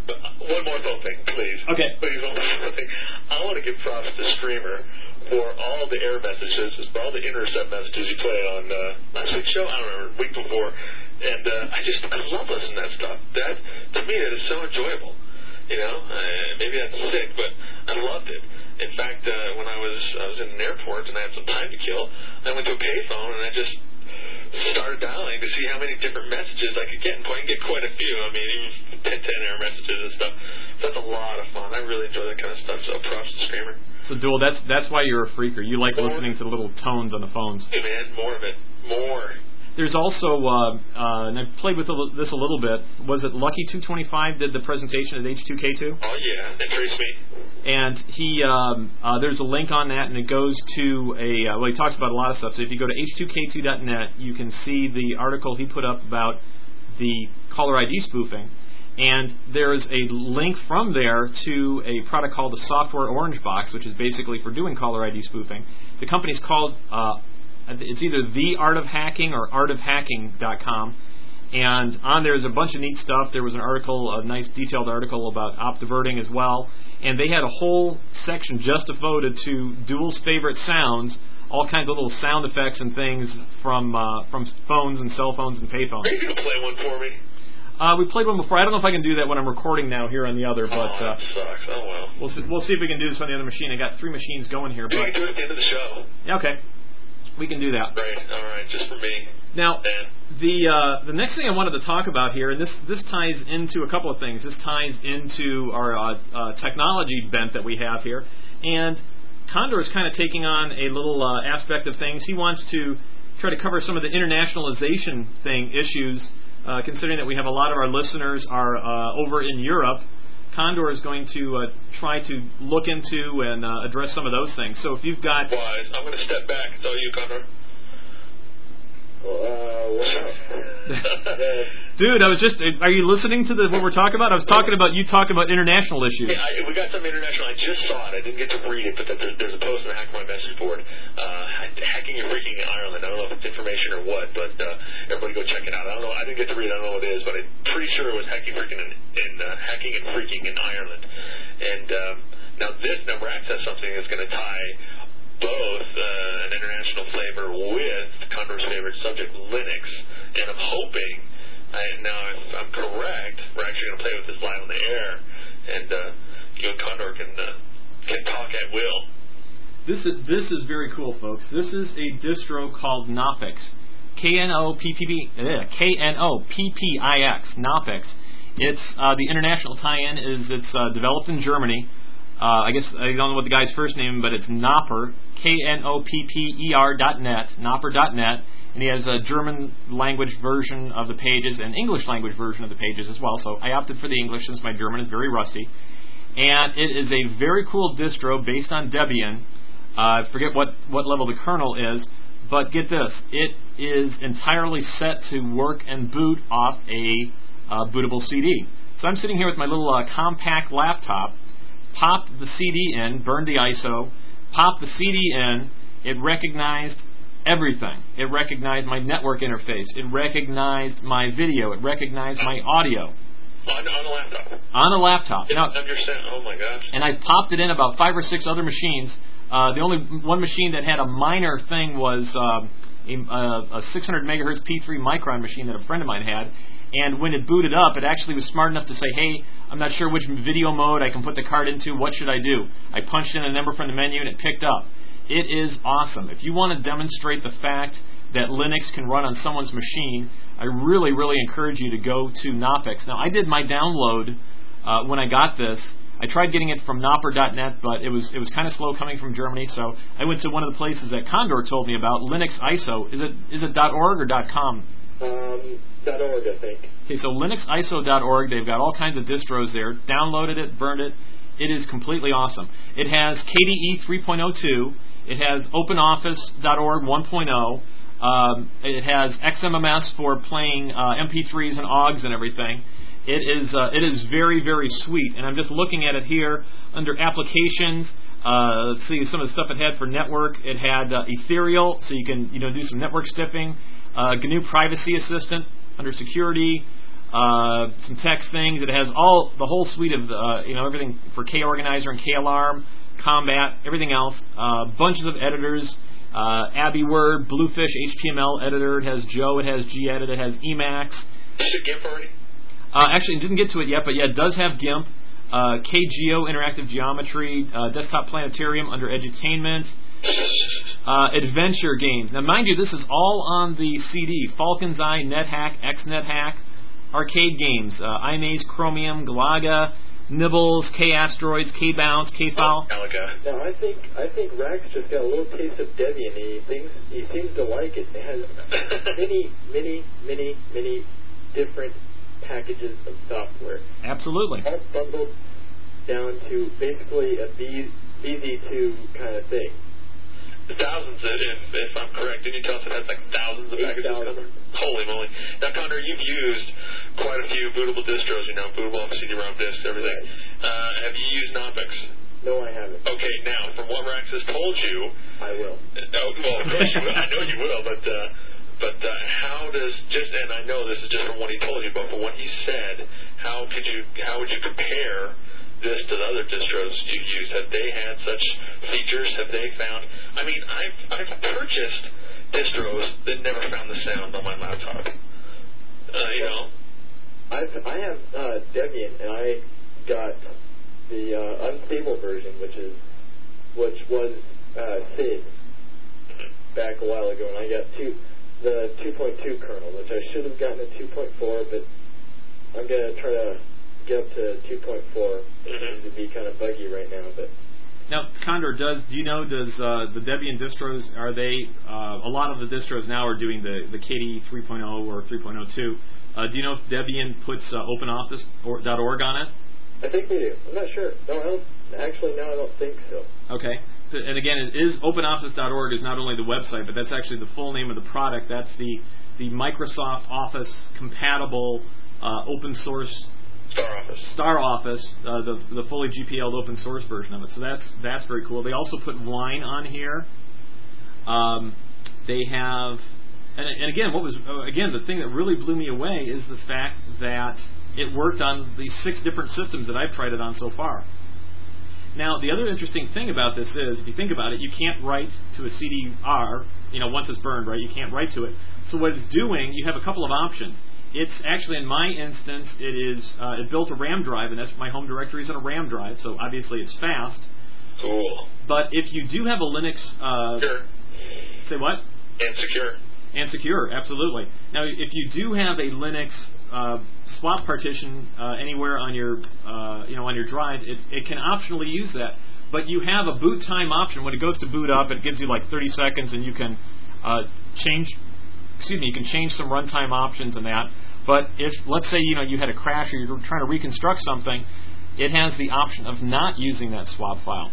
[SPEAKER 6] But one more phone thing, please.
[SPEAKER 5] Okay.
[SPEAKER 6] Please, one more phone thing. I want to give props to Streamer for all the error messages, for all the intercept messages you played on uh, last week's show, I don't remember, week before. And uh, I just, I love listening to that stuff. That, to me, that is so enjoyable. You know, uh, maybe that's sick, but I loved it. In fact, uh, when I was I was in an airport and I had some time to kill, I went to a payphone and I just started dialing to see how many different messages I could get, and I can get quite a few. I mean, even ten, ten error messages and stuff. So that's a lot of fun. I really enjoy that kind of stuff. So props to Screamer.
[SPEAKER 5] So, Duel, that's that's why you're a freaker. You like more listening to the little tones on the phones.
[SPEAKER 6] Hey, man, more of it. More.
[SPEAKER 5] There's also, uh, uh, and I played with this a little bit. Was it Lucky two twenty-five did the presentation at H two K two?
[SPEAKER 6] Oh yeah, that traced me.
[SPEAKER 5] And he, um, uh, there's a link on that, and it goes to a. Uh, well, he talks about a lot of stuff. So if you go to H two K two dot net, you can see the article he put up about the caller I D spoofing. And there's a link from there to a product called the Software Orange Box, which is basically for doing caller I D spoofing. The company's called. Uh, It's either The Art of Hacking or art of hacking dot com. And on there is a bunch of neat stuff. There was an article, a nice detailed article about optiverting as well. And they had a whole section just devoted to Duel's favorite sounds, all kinds of little sound effects and things from uh, from phones and cell phones and payphones.
[SPEAKER 6] Are you going to play one for me?
[SPEAKER 5] Uh, we played one before. I don't know if I can do that when I'm recording now here on the other, but
[SPEAKER 6] oh, that
[SPEAKER 5] uh,
[SPEAKER 6] sucks. Oh well.
[SPEAKER 5] We'll see, we'll see if we can do this on the other machine. I got three machines going here.
[SPEAKER 6] We
[SPEAKER 5] but
[SPEAKER 6] can do it at the end of the show.
[SPEAKER 5] Yeah, okay. We can do that.
[SPEAKER 6] Great. All right. Just for me.
[SPEAKER 5] Now,
[SPEAKER 6] Dan.
[SPEAKER 5] the uh, the next thing I wanted to talk about here, and this this ties into a couple of things. This ties into our uh, uh, technology bent that we have here, and Condor is kind of taking on a little uh, aspect of things. He wants to try to cover some of the internationalization thing issues, uh, considering that we have a lot of our listeners are uh, over in Europe. Condor is going to uh, try to look into and uh, address some of those things. So if you've got...
[SPEAKER 6] Wise. I'm going to step back. It's all you, Condor.
[SPEAKER 7] Well, uh, well,
[SPEAKER 5] Dude, I was just... Are you listening to the, what we're talking about? I was talking about you talking about international issues.
[SPEAKER 6] Yeah, I, we got some international. I just saw it. I didn't get to read it, but there's, there's a post on the Hack My Message board. Uh, hacking and freaking in Ireland. I don't know if it's information or what, but uh, everybody go check it out. I don't know. I didn't get to read it. I don't know what it is, but I'm pretty sure it was hacking, freaking, in, in uh, hacking and freaking in Ireland. And um, now this number access something that's going to tie both uh, an international flavor with Condor's favorite subject, Linux. And I'm hoping, and now if I'm correct, we're actually going to play with this live on the air, and uh, you and Condor can uh, can talk at will.
[SPEAKER 5] This is this is very cool, folks. This is a distro called Knoppix, K N O P P B K N O P P I X, Knoppix. It's uh, the international tie-in is it's uh, developed in Germany. Uh, I guess I don't know what the guy's first name, but it's Knopper, K N O P P E R dot net, Knopper dot net, and he has a German language version of the pages and English language version of the pages as well. So I opted for the English since my German is very rusty. And it is a very cool distro based on Debian. Uh, I forget what, what level the kernel is, but get this, it is entirely set to work and boot off a uh, bootable C D. So I'm sitting here with my little uh, compact laptop, popped the C D in, burned the I S O, popped the C D in, it recognized everything. It recognized my network interface. It recognized my video. It recognized my audio.
[SPEAKER 6] On, on a laptop.
[SPEAKER 5] On a laptop.
[SPEAKER 6] Didn't
[SPEAKER 5] Now,
[SPEAKER 6] understand. Oh my gosh.
[SPEAKER 5] and I popped it in about five or six other machines. Uh, the only one machine that had a minor thing was uh, a, a six hundred megahertz P three Micron machine that a friend of mine had. And when it booted up, it actually was smart enough to say, hey, I'm not sure which video mode I can put the card into. What should I do? I punched in a number from the menu, and it picked up. It is awesome. If you want to demonstrate the fact that Linux can run on someone's machine, I really, really encourage you to go to Knoppix. Now, I did my download uh, when I got this. I tried getting it from Knopper dot net, but it was it was kind of slow coming from Germany, so I went to one of the places that Condor told me about, Linux I S O. Is it is it .org or .com?
[SPEAKER 7] Um, .org, I think.
[SPEAKER 5] Okay, so Linux I S O dot org, they've got all kinds of distros there. Downloaded it, burned it. It is completely awesome. It has K D E three point oh two. It has OpenOffice dot org one point oh. Um, it has X M M S for playing uh, M P threes and O Gs and everything. It is uh, it is very, very sweet. And I'm just looking at it here under applications. Uh, let's see some of the stuff it had for network. It had uh, Ethereal, so you can you know do some network stiffing. Uh, G N U Privacy Assistant under security. uh, some text things. It has all the whole suite of uh, you know everything for K-Organizer and K-Alarm, Combat, everything else. Uh, bunches of editors. Uh, Abby Word, Bluefish H T M L editor. It has Joe. It has Gedit. It has Emacs.
[SPEAKER 6] Is it GIMP already?
[SPEAKER 5] Uh, actually, I didn't get to it yet, but yeah, it does have GIMP. Uh, KGeo, Interactive Geometry, uh, Desktop Planetarium under Edutainment, uh, Adventure Games. Now, mind you, this is all on the C D. Falcon's Eye, NetHack, XNetHack, Arcade Games, uh, iMaze, Chromium, Galaga, Nibbles, K-Asteroids, K-Bounce, K-Foul.
[SPEAKER 6] Oh, Galaga.
[SPEAKER 7] Now, I think I think Rax just got a little taste of Debian. He thinks he seems to like it. It has many, many, many, many different packages of software.
[SPEAKER 5] Absolutely.
[SPEAKER 7] All bundled down to basically a B Z two kind of thing.
[SPEAKER 6] Thousands, if, if I'm correct. Didn't you tell us it has like thousands of
[SPEAKER 7] Eight
[SPEAKER 6] packages?
[SPEAKER 7] thousand.
[SPEAKER 6] Holy moly. Now, Connor, you've used quite a few bootable distros, you know, bootable C D ROM disks, everything. Uh, have you used Knoppix?
[SPEAKER 7] No, I haven't.
[SPEAKER 6] Okay, now, from what Rax has told you...
[SPEAKER 7] I will.
[SPEAKER 6] Uh, oh, well, of course you will. I know you will, but... Uh, But uh, how does just and I know this is just from what he told you, but from what he said, how could you how would you compare this to the other distros you've used? Have they had such features? Have they found? I mean, I've I've purchased distros that never found the sound on my laptop. Uh, you know,
[SPEAKER 7] I've I have uh, Debian, and I got the uh, unstable version, which is which was uh, S I D back a while ago, and I got two. The two point two kernel, which I should have gotten at two point four, but I'm going to try to get up to two point four. It seems to be kind of buggy right now. But
[SPEAKER 5] now, Condor, does do you know, does uh, the Debian distros, are they, uh, a lot of the distros now are doing the, the K D E three point oh or three point oh two. Uh, do you know if Debian puts uh, OpenOffice dot org on it?
[SPEAKER 7] I think they do. I'm not sure. No, I don't. Actually, no, I don't think so.
[SPEAKER 5] Okay. And again, it is OpenOffice dot org is not only the website, but that's actually the full name of the product. That's the the Microsoft Office compatible uh, open source
[SPEAKER 6] Star Office.
[SPEAKER 5] Star Office, uh, the the fully G P L'd open source version of it. So that's that's very cool. They also put Wine on here. Um, they have, and, and again, what was uh, again the thing that really blew me away is the fact that it worked on the six different systems that I've tried it on so far. Now, the other interesting thing about this is, if you think about it, you can't write to a C D R, you know, once it's burned, right? You can't write to it. So what it's doing, you have a couple of options. It's actually, in my instance, it is, uh, it built a RAM drive, and that's my home directory is on a RAM drive, so obviously it's fast.
[SPEAKER 6] Cool.
[SPEAKER 5] But if you do have a Linux... Uh,
[SPEAKER 6] Secure.
[SPEAKER 5] Say what?
[SPEAKER 6] And secure.
[SPEAKER 5] And secure, absolutely. Now, if you do have a Linux uh, swap partition uh, anywhere on your, uh, you know, on your drive, it, it can optionally use that. But you have a boot time option. When it goes to boot up, it gives you like thirty seconds, and you can uh, change. Excuse me, you can change some runtime options and that. But if, let's say, you know, you had a crash or you're trying to reconstruct something, it has the option of not using that swap file.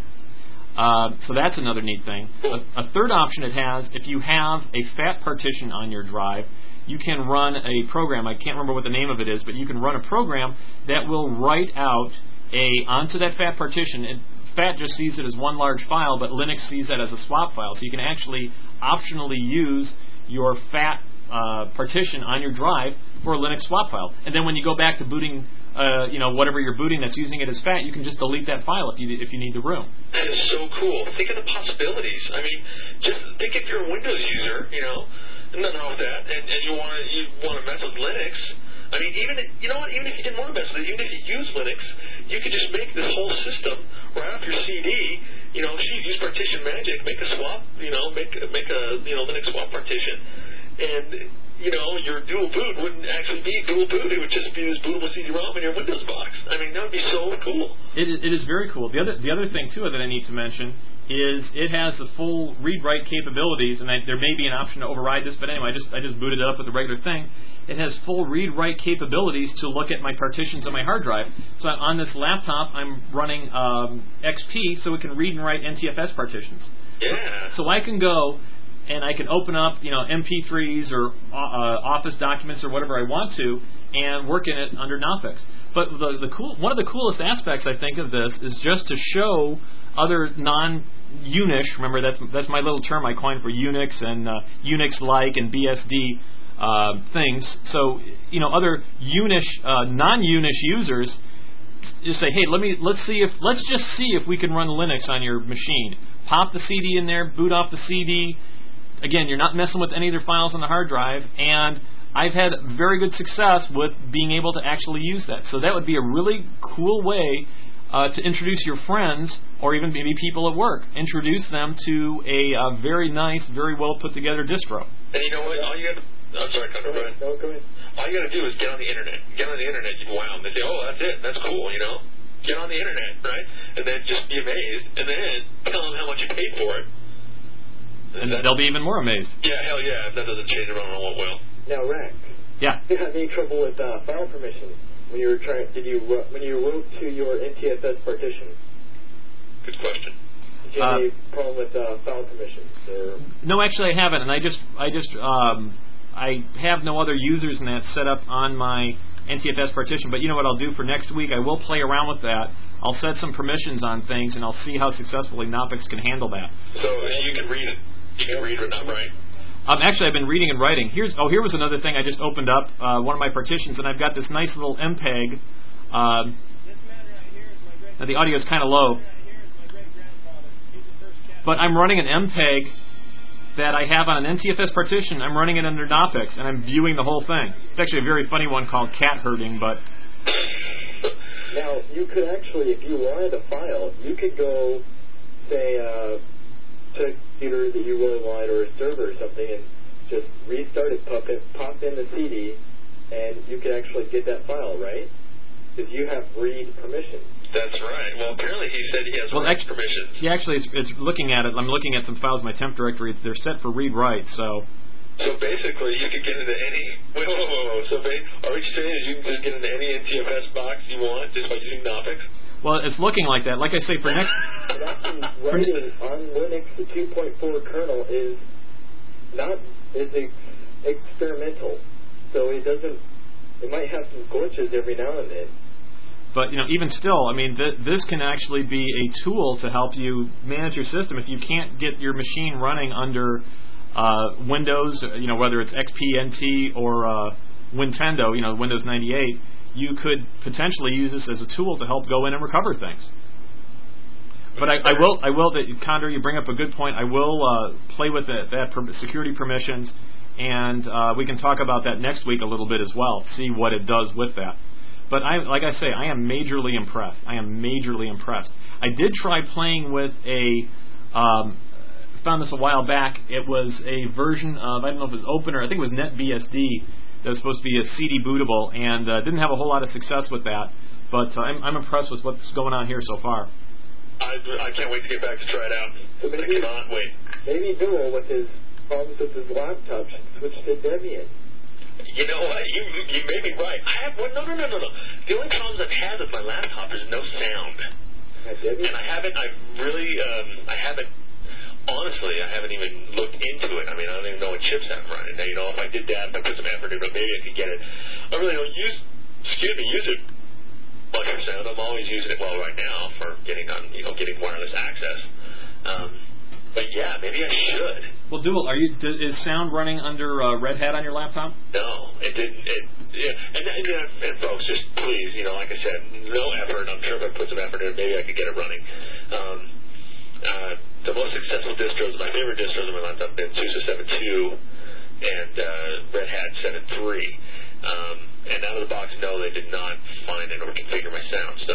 [SPEAKER 5] Uh, so that's another neat thing. A, a third option it has, if you have a FAT partition on your drive, you can run a program. I can't remember what the name of it is, but you can run a program that will write out a onto that FAT partition. It, FAT just sees it as one large file, but Linux sees that as a swap file. So you can actually optionally use your FAT uh, partition on your drive for a Linux swap file. And then when you go back to booting, uh, you know, whatever you're booting that's using it as FAT, you can just delete that file if you if you need the room.
[SPEAKER 6] That is so cool. Think of the possibilities. I mean, just think if you're a Windows user, you know, nothing wrong with that, and, and you want to you want to mess with Linux. I mean, even if, you know what? Even if you didn't want to mess with it, even if you use Linux, you could just make this whole system right off your C D. You know, use Partition Magic, make a swap. You know, make make a you know Linux swap partition, and you know your dual boot wouldn't actually be dual boot. It would just be this bootable C D ROM in your Windows box. I mean, that would be so cool.
[SPEAKER 5] It is, it is very cool. The other the other thing too that I need to mention is it has the full read-write capabilities, and I, there may be an option to override this, but anyway, I just I just booted it up with the regular thing. It has full read-write capabilities to look at my partitions on my hard drive. So on this laptop, I'm running um, X P, so it can read and write N T F S partitions.
[SPEAKER 6] Yeah.
[SPEAKER 5] So, so I can go and I can open up, you know, M P threes or uh, Office documents or whatever I want to, and work in it under Knoppix. But the the cool one of the coolest aspects I think of this is just to show other non Unix, remember that's that's my little term I coined for Unix and uh, Unix-like and B S D uh, things. So, you know, other Unish, uh, non-Unish users just say, hey, let me let's see if let's just see if we can run Linux on your machine. Pop the C D in there, boot off the C D. Again, you're not messing with any of their files on the hard drive, and I've had very good success with being able to actually use that. So that would be a really cool way uh, to introduce your friends, or even maybe people at work. Introduce them to a uh, very nice, very well put together distro.
[SPEAKER 6] And you know what? All you got to, I'm sorry, Conor, go ahead.
[SPEAKER 7] No, go ahead.
[SPEAKER 6] All you got to do is get on the internet. Get on the internet, you wow, and they say, oh, that's it, that's cool, you know? Get on the internet, right? And then just be amazed, and then tell them how much you paid for it.
[SPEAKER 5] And
[SPEAKER 6] that,
[SPEAKER 5] they'll be even more amazed.
[SPEAKER 6] Yeah, hell yeah, if that doesn't change it, I don't know what will.
[SPEAKER 7] Now, Rex.
[SPEAKER 5] Yeah.
[SPEAKER 7] You had any trouble with uh, file permissions when you were trying? Did you when you wrote to your N T F S partition?
[SPEAKER 6] Good question.
[SPEAKER 7] Did you have
[SPEAKER 5] Uh,
[SPEAKER 7] any problem with uh, file permissions? Or?
[SPEAKER 5] No, actually, I haven't, and I just, I just, um, I have no other users in that set up on my N T F S partition. But you know what I'll do for next week? I will play around with that. I'll set some permissions on things, and I'll see how successfully Knoppix can handle that.
[SPEAKER 6] So you can read it. You can read it, not right?
[SPEAKER 5] Um, actually, I've been reading and writing. Here's oh, here was another thing I just opened up, uh, one of my partitions, and I've got this nice little M P E G. Um, now the audio is kind of low, but I'm running an M P E G that I have on an N T F S partition. I'm running it under Knoppix, and I'm viewing the whole thing. It's actually a very funny one called Cat Herding, but...
[SPEAKER 7] Now, you could actually, if you wanted a file, you could go, say, uh, to a computer that you really wanted or a server or something and just restart it, pop, it, pop in the C D, and you could actually get that file, right? Because you have read permissions.
[SPEAKER 6] That's right. Well, apparently he said he has
[SPEAKER 5] Well,
[SPEAKER 6] read
[SPEAKER 5] actually,
[SPEAKER 6] permissions.
[SPEAKER 5] Yeah, actually, it's, it's looking at it. I'm looking at some files in my temp directory. They're set for read-write, so...
[SPEAKER 6] So basically, you can get into any... Wait, whoa, whoa, whoa. So ba- are you saying is you can just get into any N T F S box you want just by using Knoppix?
[SPEAKER 5] Well, it's looking like that. Like I say, for next...
[SPEAKER 7] But actually, writing on Linux, the two point four kernel is not is ex- experimental, so it doesn't. It might have some glitches every now and then.
[SPEAKER 5] But, you know, even still, I mean, th- this can actually be a tool to help you manage your system. If you can't get your machine running under uh, Windows, you know, whether it's X P, N T, or uh, Wintendo, you know, Windows ninety-eight, you could potentially use this as a tool to help go in and recover things. But I, I will, I will. That Condor, you bring up a good point. I will uh, play with that, that per- security permissions, and uh, we can talk about that next week a little bit as well. See what it does with that. But I, like I say, I am majorly impressed. I am majorly impressed. I did try playing with a. Um, found this a while back. It was a version of, I don't know if it was Opener. I think it was NetBSD. That was supposed to be a C D bootable, and uh, didn't have a whole lot of success with that. But uh, I'm, I'm impressed with what's going on here so far.
[SPEAKER 6] I, I can't wait to get back to try it out.
[SPEAKER 7] So
[SPEAKER 6] I
[SPEAKER 7] maybe,
[SPEAKER 6] cannot wait.
[SPEAKER 7] maybe Bill, with his problems with his laptop, should switch to Debian.
[SPEAKER 6] You know what? You you may be right. I have well, no no no no no. The only problems I've had with my laptop is no sound,
[SPEAKER 7] Uh, Debian?
[SPEAKER 6] and I haven't. I really um I haven't. Honestly, I haven't even looked into it. I mean, I don't even know what chips I'm running. Now, you know, if I did that, if I put some effort into it, maybe I could get it. I really don't use. Excuse me, use it. Ultrasound. I'm always using it well right now for getting on, you know, getting wireless access. Um, but yeah, maybe I should.
[SPEAKER 5] Well, Dual, are you? D- is sound running under uh, Red Hat on your laptop?
[SPEAKER 6] No, it didn't. It, yeah, and, and, and, and folks, just please, you know, like I said, no effort. I'm sure if I put some effort in it, maybe I could get it running. Um, uh, the most successful distros, my favorite distros on my laptop have been SUSE seven point two and uh, Red Hat seven point three. Um, and out of the box, no, they did not find it or configure my sound. So,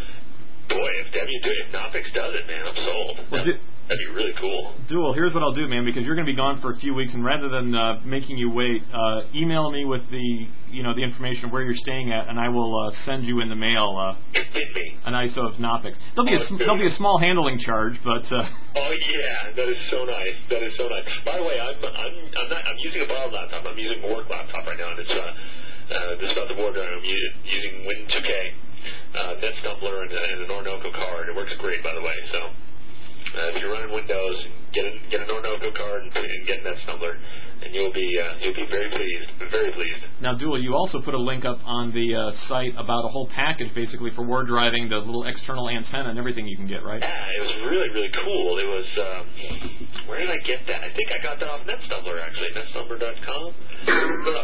[SPEAKER 6] boy, if Debian, if Knoppix does it, man, I'm sold.
[SPEAKER 5] Well,
[SPEAKER 6] That,
[SPEAKER 5] di-
[SPEAKER 6] that'd be really cool.
[SPEAKER 5] Dual, here's what I'll do, man, because you're going to be gone for a few weeks, and rather than uh, making you wait, uh, email me with the, you know, the information of where you're staying at, and I will uh, send you in the mail uh,
[SPEAKER 6] It did me.
[SPEAKER 5] an I S O of Knoppix. There'll be a
[SPEAKER 6] Oh,
[SPEAKER 5] sm-
[SPEAKER 6] good.
[SPEAKER 5] there'll be a small handling charge, but uh,
[SPEAKER 6] Oh yeah, that is so nice. That is so nice. By the way, I'm I'm I'm not I'm using a borrowed laptop. I'm using a work laptop right now, and it's uh, uh this about the board. I'm u- using Win two K, uh, NetStumbler, and, and an Orinoco card. It works great, by the way. So uh, if you're running Windows, get an, get an Orinoco card and, and get NetStumbler, and you'll be uh, you'll be very pleased, very pleased.
[SPEAKER 5] now, Dual, you also put a link up on the uh, site about a whole package, basically, for word driving, the little external antenna and everything you can get, right?
[SPEAKER 6] Yeah, it was really, really cool. It was, um, where did I get that? I think I got that off NetStumbler, actually, netstumbler dot com. But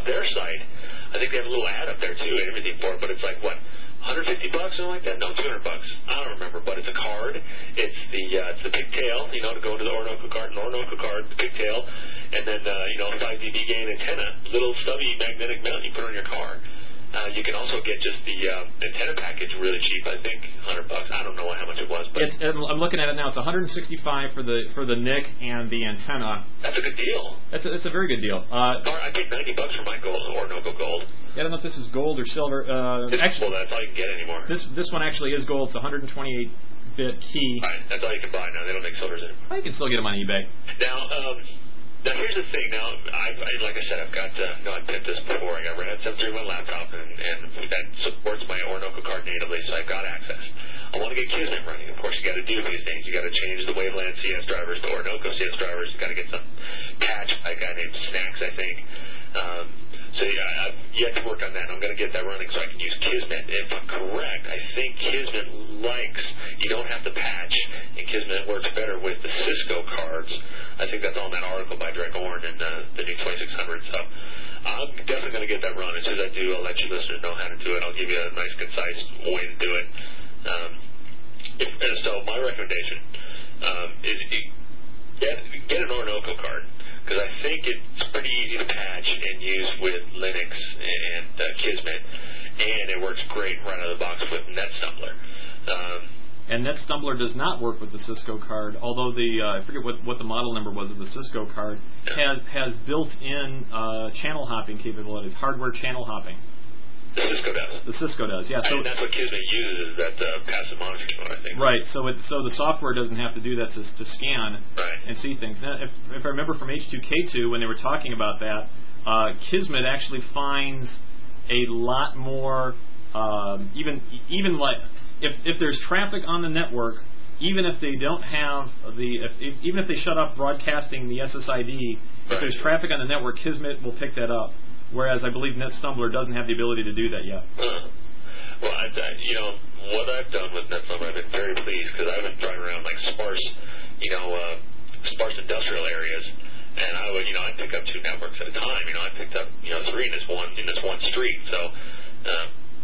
[SPEAKER 6] you have a little ad up there too and everything for it, but it's like what, one hundred fifty bucks, something like that? No, two hundred bucks. I don't remember, but it's a card. It's the uh, it's the pigtail, you know, to go into the Orinoco card, an Orinoco card, the pigtail, and then uh, you know, five dB gain antenna, little stubby magnetic mount you put on your car. Uh, you can also get just the uh, antenna package really cheap. I think one hundred bucks. I don't know how much it was, but
[SPEAKER 5] it's, I'm looking at it now. It's one hundred sixty-five for the for the N I C and the antenna.
[SPEAKER 6] That's a good deal.
[SPEAKER 5] That's a, that's a very good deal. Uh,
[SPEAKER 6] I paid ninety bucks for my gold, Orinoco gold.
[SPEAKER 5] Yeah, I don't know if this is gold or silver. Uh, actually,
[SPEAKER 6] well, that's all you can get anymore.
[SPEAKER 5] This this one actually is gold. It's one hundred twenty-eight bit key.
[SPEAKER 6] Right, that's all you can buy now. They don't make silvers anymore.
[SPEAKER 5] I can still get them on eBay.
[SPEAKER 6] Now, um, now here's the thing. Now, I, I like I said, I've got. Uh, no, I picked this before. I got Red Hat seven thirty-one laptop, and, and that supports my Orinoco card natively, so I've got access. I want to get Kismet running. Of course, you got to do these things. You got to change the Waveland C S drivers to Orinoco C S drivers. You got to get some patch by a guy named Snacks, I think. Um, so yeah, I've yet to work on that. I'm going to get that running so I can use Kismet. If I'm correct, I think Kismet likes, you don't have to patch, and Kismet works better with the Cisco cards. I think that's on that article by Drake Orn and uh, the new twenty-six hundred. So I'm definitely going to get that run. As soon as I do, I'll let you listeners know how to do it. I'll give you a nice, concise way to do it. Um, if, and so my recommendation um, is get, get an Orinoco card, because I think it's pretty easy to patch and use with Linux and uh, Kismet, and it works great right out of the box with NetStumbler. Um,
[SPEAKER 5] and NetStumbler does not work with the Cisco card, although the uh, I forget what, what the model number was of the Cisco card,
[SPEAKER 6] yeah.
[SPEAKER 5] has has built-in uh, channel hopping capabilities, hardware channel hopping.
[SPEAKER 6] The Cisco does.
[SPEAKER 5] The Cisco does, yeah. So
[SPEAKER 6] and that's what Kismet uses, that uh, passive monitoring mode, I think.
[SPEAKER 5] Right, so it, so the software doesn't have to do that to, to scan
[SPEAKER 6] right.
[SPEAKER 5] and see things. Now, if, if I remember from H two K two, when they were talking about that, uh, Kismet actually finds a lot more, um, even even like, if, if there's traffic on the network, even if they don't have the, if, if, even if they shut off broadcasting the S S I D,
[SPEAKER 6] right.
[SPEAKER 5] if there's traffic on the network, Kismet will pick that up. Whereas I believe NetStumbler doesn't have the ability to do that yet.
[SPEAKER 6] Huh. Well, I, I, you know, what I've done with NetStumbler, I've been very pleased, because I've been driving around like sparse, you know, uh, sparse industrial areas, and I would, you know, I'd pick up two networks at a time. You know, I picked up, you know, three in this one in this one street. So uh,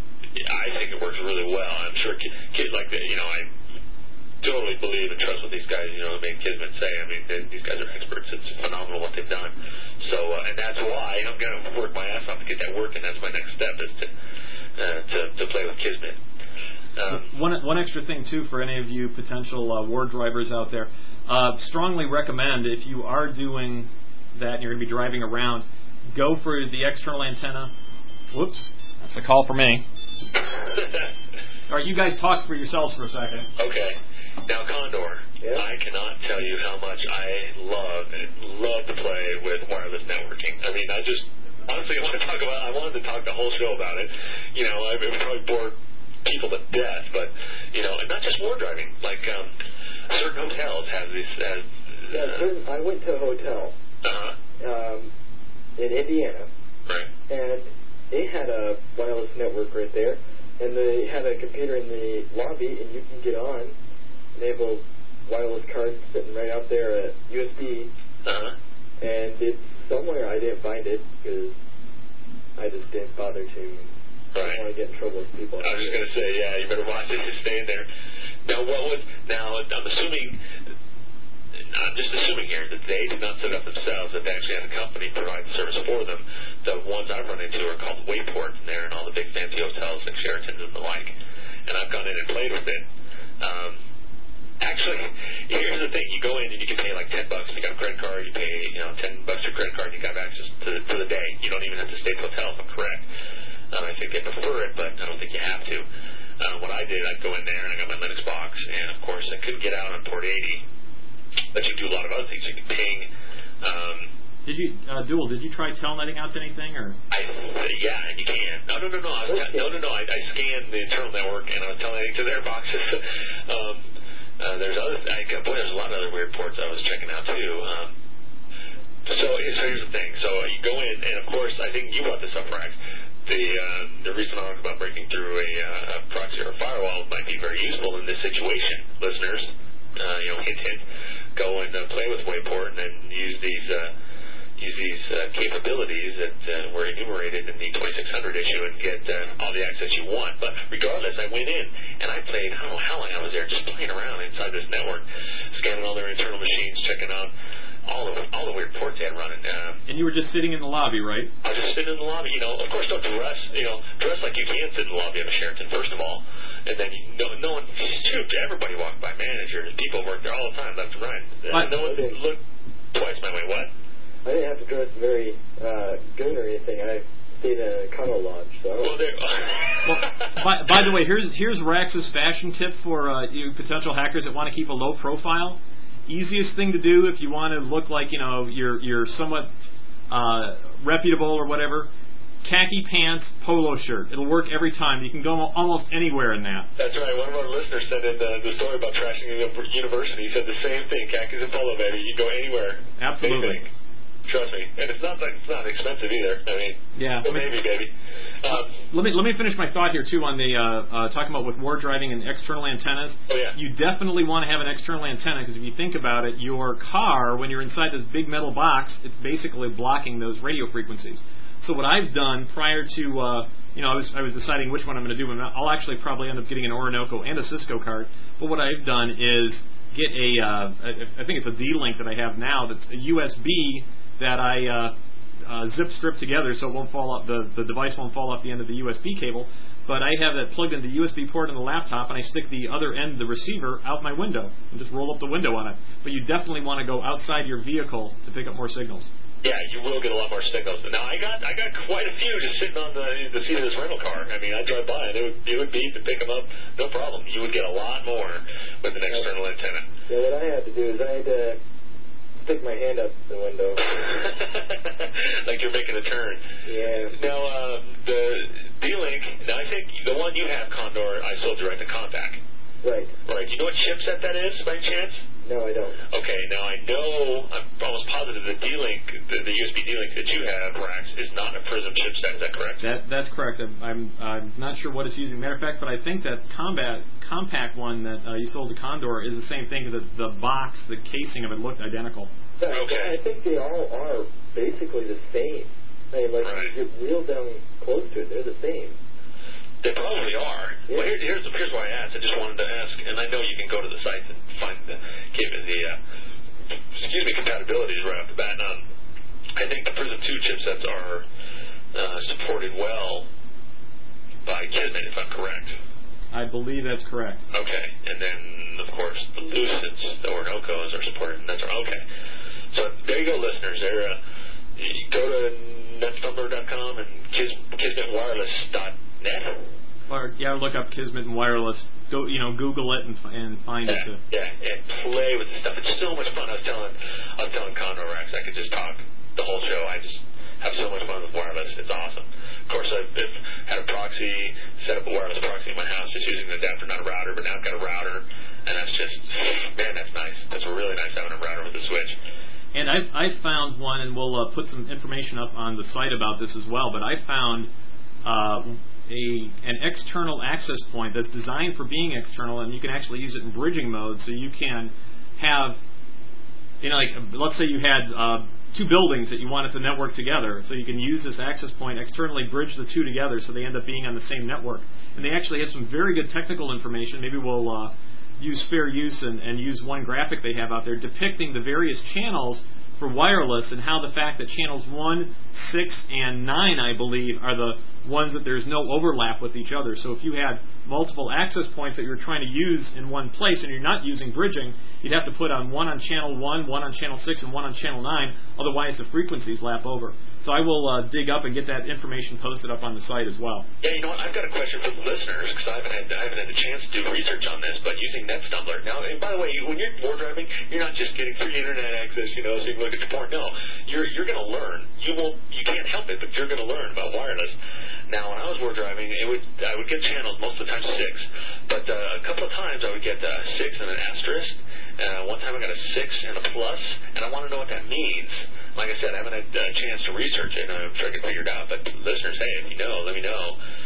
[SPEAKER 6] I think it works really well. I'm sure kids like that, you know, I totally believe and trust what these guys, you know, made Kismet say. I mean, they, these guys are experts. It's phenomenal what they've done. So, uh, and that's why I'm going to work my ass off to get that working. That's my next step, is to uh, to, to play with Kismet. Um,
[SPEAKER 5] one one extra thing too for any of you potential uh, war drivers out there, uh, strongly recommend if you are doing that and you're going to be driving around, go for the external antenna. Whoops, that's a call for me. All right, you guys talk for yourselves for a second.
[SPEAKER 6] Okay. Now, Condor,
[SPEAKER 7] yeah.
[SPEAKER 6] I cannot tell you how much I love love to play with wireless networking. I mean, I just honestly want to talk about. I wanted to talk the whole show about it. You know, I it would probably bore people to death, but you know, and not just war driving. Like um, certain hotels have this. As,
[SPEAKER 7] yeah,
[SPEAKER 6] uh,
[SPEAKER 7] certain, I went to a hotel
[SPEAKER 6] uh-huh.
[SPEAKER 7] um, in Indiana,
[SPEAKER 6] Right.
[SPEAKER 7] and they had a wireless network right there, and they had a computer in the lobby, and you can get on. They have a wireless card sitting right out there at U S B,
[SPEAKER 6] Uh-huh.
[SPEAKER 7] and it's somewhere. I didn't find it because I just didn't bother to. I
[SPEAKER 6] Right.
[SPEAKER 7] don't want to get in trouble with people.
[SPEAKER 6] I was just going to say, yeah, you better watch it. Just stay in there. Now, what was now? I'm assuming. I'm just assuming here that they did not set up themselves. That they actually had a company provide the service for them. The ones I've run into are called Wayport, and they're in all the big fancy hotels like Sheraton's and the like. And I've gone in and played with it. Um, Actually, here's the thing: you go in and you can pay like ten bucks. If you got a credit card, you pay you know ten bucks your credit card, and you got access to for the day. You don't even have to stay at the hotel, if I'm correct. Um, I think they prefer it, but I don't think you have to. Uh, what I did, I'd go in there and I got my Linux box, and of course I couldn't get out on port eighty, but you can do a lot of other things. You can ping. Um,
[SPEAKER 5] Did you, uh, Dual? Did you try telnetting out to anything, or?
[SPEAKER 6] I yeah, and you can. No, no, no, no. I was t- no, no, no. I, I scanned the internal network and I was telling it to their boxes. um, Uh, there's other, I, boy, there's a lot of other weird ports I was checking out too. Um, so, so here's the thing. So you go in, and of course, I think you brought this up, Rex. The uh, the reason I talk about breaking through a, uh, a proxy or a firewall might be very useful in this situation, listeners. Uh, you know, hint, hint. Go and uh, play with Wayport, and then use these uh, use these uh, capabilities that uh, were enumerated in the twenty-six hundred issue and get uh, all the access you want. But regardless, I went in and I played, I don't know how long I was there, just playing around inside this network, scanning all their internal machines, checking out all the all the weird ports they had running. Uh,
[SPEAKER 5] and you were just sitting in the lobby, right?
[SPEAKER 6] I was just sitting in the lobby. You know, of course, don't dress. You know, dress like you can sit in the lobby of a Sheraton, first of all. And then you know, no one, shoot, everybody walked by, managers, people work there all the time, left and right.
[SPEAKER 5] But,
[SPEAKER 6] no one looked twice my way. What?
[SPEAKER 7] I didn't have to dress very uh, good or anything. I stayed in a condo lodge. So.
[SPEAKER 6] Well, there.
[SPEAKER 5] well, by, by the way, here's here's Rax's fashion tip for uh, you potential hackers that want to keep a low profile. Easiest thing to do if you want to look like you know you're you're somewhat uh, reputable or whatever. Khaki pants, polo shirt. It'll work every time. You can go almost anywhere in that.
[SPEAKER 6] That's right. One of our listeners sent in the, the story about trashing a university. He said the same thing. Khakis and polo, baby. You can go anywhere.
[SPEAKER 5] Absolutely.
[SPEAKER 6] Anything. Trust me. And it's not like it's not expensive either. I mean,
[SPEAKER 5] yeah.
[SPEAKER 6] Well, maybe, baby. Um,
[SPEAKER 5] let me let me finish my thought here too on the uh, uh, talking about with war driving and external antennas.
[SPEAKER 6] Oh yeah.
[SPEAKER 5] You definitely want to have an external antenna because if you think about it, your car when you're inside this big metal box, it's basically blocking those radio frequencies. So what I've done prior to, uh, you know, I was I was deciding which one I'm going to do, and I'll actually probably end up getting an Orinoco and a Cisco card. But what I've done is get a, uh, I think it's a D-Link that I have now that's a U S B that I uh, uh, zip strip together so it won't fall off, the, the device won't fall off the end of the U S B cable. But I have that plugged into the U S B port on the laptop, and I stick the other end, the receiver, out my window and just roll up the window on it. But you definitely want to go outside your vehicle to pick up more signals.
[SPEAKER 6] Yeah, you will get a lot more signals. Now, I got I got quite a few just sitting on the the seat of this rental car. I mean, I drive by and it would it would beep and pick them up, no problem. You would get a lot more with an external antenna.
[SPEAKER 7] Yeah, what I had to do is I had to stick my hand up the window.
[SPEAKER 6] Like you're making a turn.
[SPEAKER 7] Yeah.
[SPEAKER 6] Now, uh, the D-Link, now I think the one you have, Condor, I sold you right to Compaq.
[SPEAKER 7] Right.
[SPEAKER 6] Right. You know what chipset that is, by chance?
[SPEAKER 7] No, I don't.
[SPEAKER 6] Okay, now I know, I'm almost positive the D-Link, the, the U S B D-Link that you have, Rax, is not a Prism chipset. Is that correct?
[SPEAKER 5] That That's correct. I'm, I'm I'm not sure what it's using. Matter of fact, but I think that Combat Compaq one that uh, you sold to Condor is the same thing. The, the box, the casing of it looked identical.
[SPEAKER 7] Yeah,
[SPEAKER 6] Okay.
[SPEAKER 7] I think they all are basically the same. I mean, like,
[SPEAKER 6] Right.
[SPEAKER 7] you get real down close to it, they're the same.
[SPEAKER 6] They probably are.
[SPEAKER 7] Yeah.
[SPEAKER 6] Well, here, here's here's why I asked. I just wanted to ask, and I know you can go to the site and find the give it the uh, excuse me compatibilities right off the bat. Um, I think the Prism two chipsets are uh, supported well by Kismet, if I'm correct.
[SPEAKER 5] I believe that's correct.
[SPEAKER 6] Okay, and then of course the Lucents, the Orinoco's are supported. And that's okay. So there you go, listeners. There, uh, you go to netstumblr dot com and Kis, kismet wireless dot net.
[SPEAKER 5] Or yeah, look up Kismet and Wireless. Go, you know, Google it and and find
[SPEAKER 6] Yeah,
[SPEAKER 5] it. Too.
[SPEAKER 6] yeah, and play with the stuff. It's so much fun. I was telling, I was telling Condor Rax, I could just talk the whole show. I just have so much fun with wireless. It's awesome. Of course, I've, I've had a proxy, set up a wireless proxy in my house, just using an adapter, not a router. But now I've got a router, and that's just, man, that's nice. That's really nice having a router with a switch.
[SPEAKER 5] And I I found one, and we'll uh, put some information up on the site about this as well. But I found. Uh, a an external access point that's designed for being external, and you can actually use it in bridging mode. So you can have, you know, like let's say you had uh, two buildings that you wanted to network together. So you can use this access point externally, bridge the two together, so they end up being on the same network. And they actually have some very good technical information. Maybe we'll uh, use fair use and, and use one graphic they have out there depicting the various channels for wireless and how the fact that channels one, six, and nine, I believe, are the ones that there's no overlap with each other. So if you had multiple access points that you're trying to use in one place and you're not using bridging, you'd have to put on one on channel one, one on channel six, and one on channel nine. Otherwise, the frequencies lap over. So I will uh, dig up and get that information posted up on the site as well.
[SPEAKER 6] Yeah, you know what? I've got a question for the listeners because I haven't had I haven't had the chance to do research on this. But using NetStumbler now, and by the way, when you're war driving, you're not just getting free internet access, you know, so you can look at your porn. No, you're you're going to learn. You will. You can't help it, but you're going to learn about wireless. Now, when I was war driving, it would I would get channels most of the time six, but uh, a couple of times I would get uh, six and an asterisk. Uh, one time I got a six and a plus, and I want to know what that means. Like I said, I haven't had a chance to research it, and I'm sure I can figure it out. But listeners, hey, if you know, let me know.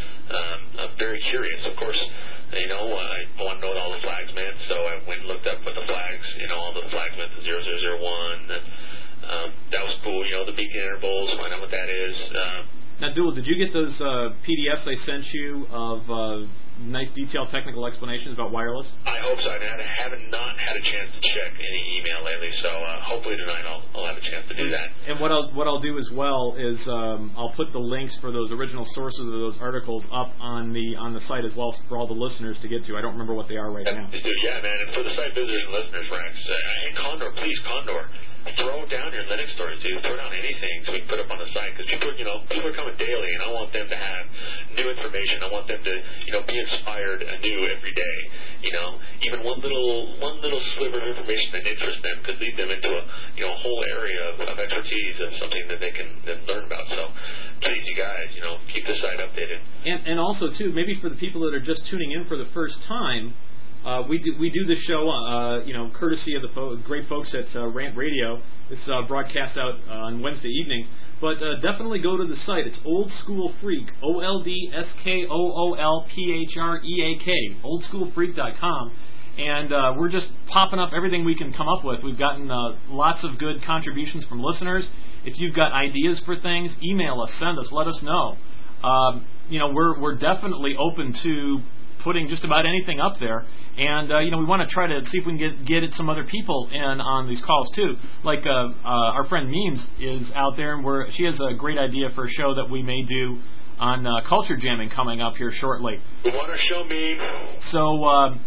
[SPEAKER 6] Um, I'm very curious. Of course, you know, I want to know what all the flags meant, so I went and looked up what the flags, you know, all the flags meant, the zero zero zero one. And, um, that was cool. You know, the beacon intervals, find out what that is. Uh,
[SPEAKER 5] now, Dual, did you get those uh, P D Fs I sent you of uh, nice detailed technical explanations about wireless?
[SPEAKER 6] I hope so. I, mean, I haven't not had a chance to check any email lately, so uh, hopefully tonight I'll, I'll have a chance to do
[SPEAKER 5] and,
[SPEAKER 6] that.
[SPEAKER 5] And what I'll what I'll do as well is um, I'll put the links for those original sources of those articles up on the on the site as well for all the listeners to get to. I don't remember what they are right
[SPEAKER 6] yeah,
[SPEAKER 5] now.
[SPEAKER 6] Dude, yeah, man. And for the site visitors and listeners, Rex, uh, and Condor, please, Condor. Throw down your Linux stories, dude. Throw down anything so we can put up on the site. Because people, you know, people are coming daily, and I want them to have new information. I want them to, you know, be inspired anew every day. You know, even one little, one little sliver of information that interests them could lead them into a, you know, a whole area of, of expertise and something that they can then learn about. So, please, you guys, you know, keep the site updated.
[SPEAKER 5] And and also too, maybe for the people that are just tuning in for the first time. Uh, we do we do this show, uh, you know, courtesy of the fo- great folks at uh, Rant Radio. It's uh, broadcast out uh, on Wednesday evenings. But uh, definitely go to the site. It's Old School Freak, O L D S K O O L P H R E A K, old school freak dot com. And uh, we're just popping up everything we can come up with. We've gotten uh, lots of good contributions from listeners. If you've got ideas for things, email us, send us, let us know. Um, you know, we're we're definitely open to putting just about anything up there. And, uh, you know, we want to try to see if we can get get it some other people in on these calls, too. Like uh, uh, our friend Memes is out there, and we're, she has a great idea for a show that we may do on uh, Culture Jamming coming up here shortly.
[SPEAKER 6] We want to show Meme.
[SPEAKER 5] So,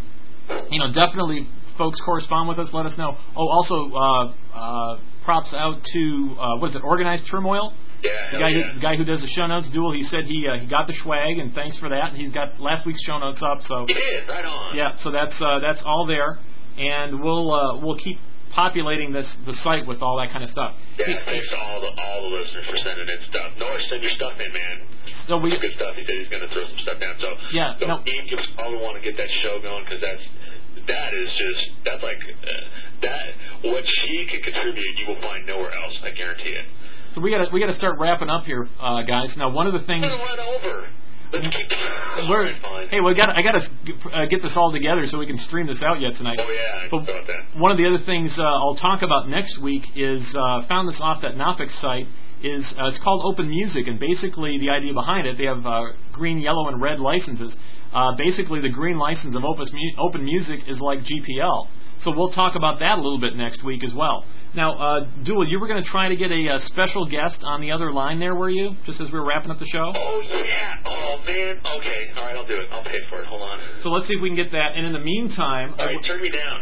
[SPEAKER 5] uh, you know, definitely folks correspond with us, let us know. Oh, also, uh, uh, props out to, uh, what is it, Organized Turmoil?
[SPEAKER 6] Yeah,
[SPEAKER 5] the guy,
[SPEAKER 6] yeah.
[SPEAKER 5] who, the guy who does the show notes, Dual, he said he uh, he got the swag, and thanks for that. And he's got last week's show notes up, so
[SPEAKER 6] He did, right on.
[SPEAKER 5] yeah, so that's uh, that's all there, and we'll uh, we'll keep populating this the site with all that kind of stuff.
[SPEAKER 6] Yeah, thanks to all the all the listeners for sending in stuff. Norris, send your stuff in, man.
[SPEAKER 5] So we
[SPEAKER 6] It's good stuff. He said he's going to throw some stuff down. So
[SPEAKER 5] Yeah,
[SPEAKER 6] so
[SPEAKER 5] no.
[SPEAKER 6] Ian, give us all we want to get that show going because that's that is just that's like uh, that what she can contribute you will find nowhere else. I guarantee it.
[SPEAKER 5] so we got we got to start wrapping up here, uh, guys. Now, one of the things
[SPEAKER 6] Let's run over. Let's keep.
[SPEAKER 5] we're
[SPEAKER 6] Alright, fine.
[SPEAKER 5] hey, we got I got to uh, get this all together so we can stream this out yet tonight.
[SPEAKER 6] Oh yeah, I
[SPEAKER 5] But
[SPEAKER 6] thought that.
[SPEAKER 5] one of the other things uh, I'll talk about next week is uh, found this off that Knopic site. Is uh, it's called Open Music, and basically the idea behind it, they have uh, green, yellow, and red licenses. Uh, basically, the green license of Opus Mu- Open Music is like G P L. So we'll talk about that a little bit next week as well. Now, uh, Dual, you were going to try to get a, uh special guest on the other line there, were you? Just as we were wrapping up the show?
[SPEAKER 6] Oh yeah. Oh man. Okay. All right, I'll do it. I'll pay for it. Hold on.
[SPEAKER 5] So let's see if we can get that. And in the meantime...
[SPEAKER 6] All right, turn me down.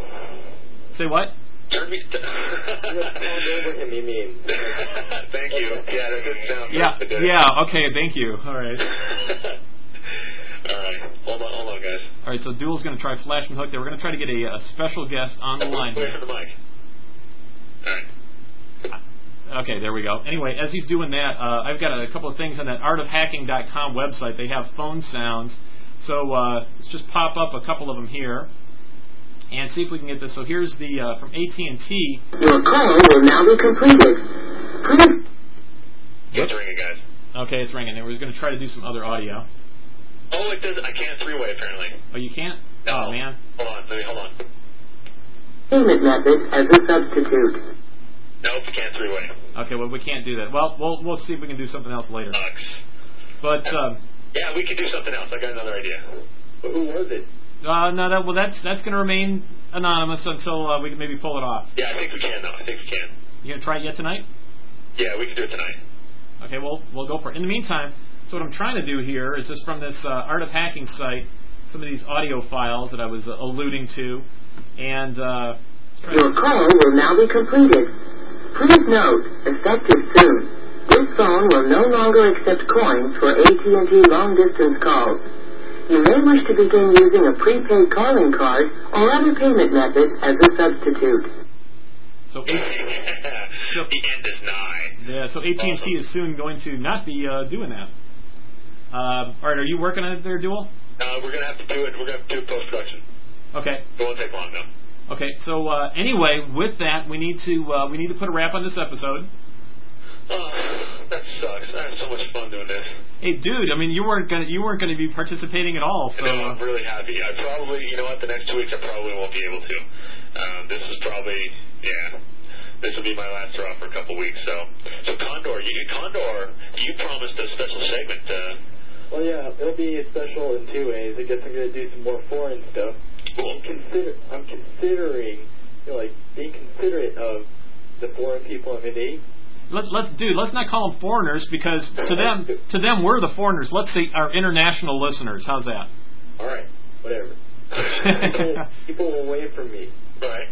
[SPEAKER 5] Say what?
[SPEAKER 6] Turn me.
[SPEAKER 7] Let's pound over him, you mean.
[SPEAKER 6] Thank you. Yeah, that did sound.
[SPEAKER 5] Yeah,
[SPEAKER 6] good.
[SPEAKER 5] yeah, okay, thank you. All right.
[SPEAKER 6] All right. Hold on, hold on, guys.
[SPEAKER 5] All right, so Dual's going to try Flash and Hook there. We're going to try to get a, a special guest on the line
[SPEAKER 6] Wait
[SPEAKER 5] here.
[SPEAKER 6] for the mic. All right.
[SPEAKER 5] Okay, there we go. Anyway, as he's doing that, uh, I've got a couple of things on that art of hacking dot com website. They have phone sounds. So uh, let's just pop up a couple of them here and see if we can get this. So here's the uh, from A T and T.
[SPEAKER 3] Your call will now be completed. Please.
[SPEAKER 6] It's ringing, guys.
[SPEAKER 5] Okay, it's ringing. And we're going to try to do some other audio.
[SPEAKER 6] Oh, it does. I can't three-way apparently.
[SPEAKER 5] Oh, you can't?
[SPEAKER 6] No.
[SPEAKER 5] Oh, man.
[SPEAKER 6] Hold on. Let me hold on.
[SPEAKER 3] Payment method as a substitute.
[SPEAKER 6] Nope, can't three-way.
[SPEAKER 5] Okay, well, we can't do that. Well, we'll we'll see if we can do something else later.
[SPEAKER 6] Sucks.
[SPEAKER 5] But um,
[SPEAKER 6] Yeah, we could do something else. I got another idea.
[SPEAKER 7] But who was it?
[SPEAKER 5] uh, no, that well, that's that's going to remain anonymous until uh, we can maybe pull it off.
[SPEAKER 6] Yeah, I think we can though. I think we can.
[SPEAKER 5] You going to try it yet tonight?
[SPEAKER 6] Yeah, we can do it tonight.
[SPEAKER 5] Okay, well, we'll go for it. In the meantime, so what I'm trying to do here is just from this uh, Art of Hacking site, some of these audio files that I was uh, alluding to, and uh,
[SPEAKER 3] Your call will now be completed. Please note, effective soon, this phone will no longer accept coins for A T and T long-distance calls. You may wish to begin using a prepaid calling card or other payment method as a substitute.
[SPEAKER 5] so A-
[SPEAKER 6] The end is nigh.
[SPEAKER 5] yeah, so A T and T is soon going to not be uh, doing that. Uh, all right, are you working on it there, Dual?
[SPEAKER 6] Uh, we're gonna have to do it. We're gonna have to do it post production.
[SPEAKER 5] Okay.
[SPEAKER 6] It won't take long though.
[SPEAKER 5] Okay, so uh, anyway, with that, we need to uh, we need to put a wrap on this episode.
[SPEAKER 6] Oh, that sucks. I had so much fun doing this.
[SPEAKER 5] Hey, dude, I mean, you weren't gonna you weren't gonna be participating at all. So
[SPEAKER 6] No, I'm really happy. I probably, you know what, the next two weeks I probably won't be able to. Um, this is probably, yeah. this will be my last hurrah for a couple weeks. So, so Condor, you Condor, you promised a special segment. Uh,
[SPEAKER 7] Well, yeah, it'll be special in two ways. I guess I'm going to do some more foreign stuff.
[SPEAKER 6] cool.
[SPEAKER 7] I'm, consider, I'm considering, you know, like, being considerate of the foreign people I'm going to meet.
[SPEAKER 5] Let's let's dude, let's not call them foreigners because to them to them we're the foreigners. Let's say our international listeners. How's that?
[SPEAKER 7] All right, whatever. people, people away from me.
[SPEAKER 6] Right.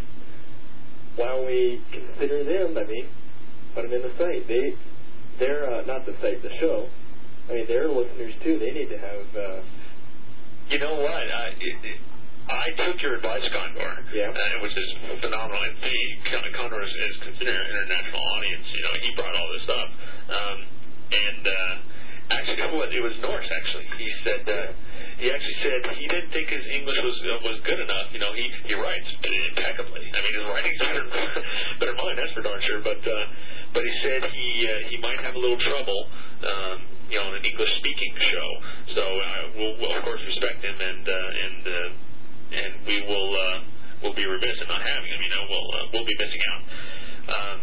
[SPEAKER 7] Why don't we consider them? I mean, put them in the site. They, they're uh, not the site, the show. I mean, they're listeners too. They need to have. Uh,
[SPEAKER 6] You know what? I, it, it, I took your advice, Condor.
[SPEAKER 7] Yeah.
[SPEAKER 6] Uh, which is phenomenal. And the Con- Condor is, is considered an international audience. You know, he brought all this up. Um, and uh, actually, it was, it was Norse. Actually, he said uh, he actually said he didn't think his English was uh, was good enough. You know, he he writes impeccably. I mean, his writing's better better than mine. That's for darn sure. But uh, but he said he uh, he might have a little trouble. Um, you know, in an English-speaking show. So uh, we'll, we'll of course respect him, and uh, and uh, and we will uh, we'll be remiss in not having him. You know, we'll uh, we'll be missing out. Um,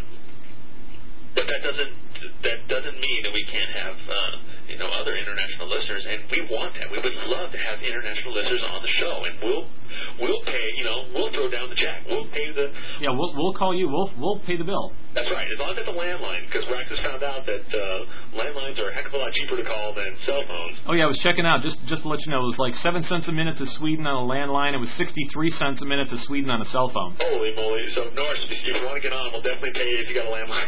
[SPEAKER 6] but that doesn't that doesn't mean that we can't have uh, you know other international listeners, and we want that. We would love to have international listeners on the show, and we'll we'll pay. You know, we'll throw down the jack. We'll pay the.
[SPEAKER 5] Yeah, we'll we'll call you. We'll we'll pay the bill.
[SPEAKER 6] That's right. As long as it's a landline, because Rax has found out that uh, landlines are a heck of a lot cheaper to call than cell phones.
[SPEAKER 5] Oh yeah, I was checking out. Just just to let you know, it was like seven cents a minute to Sweden on a landline. It was sixty-three cents a minute to Sweden on a cell phone.
[SPEAKER 6] Holy moly! So Norris, if you want to get on, we'll definitely pay you if you got a landline.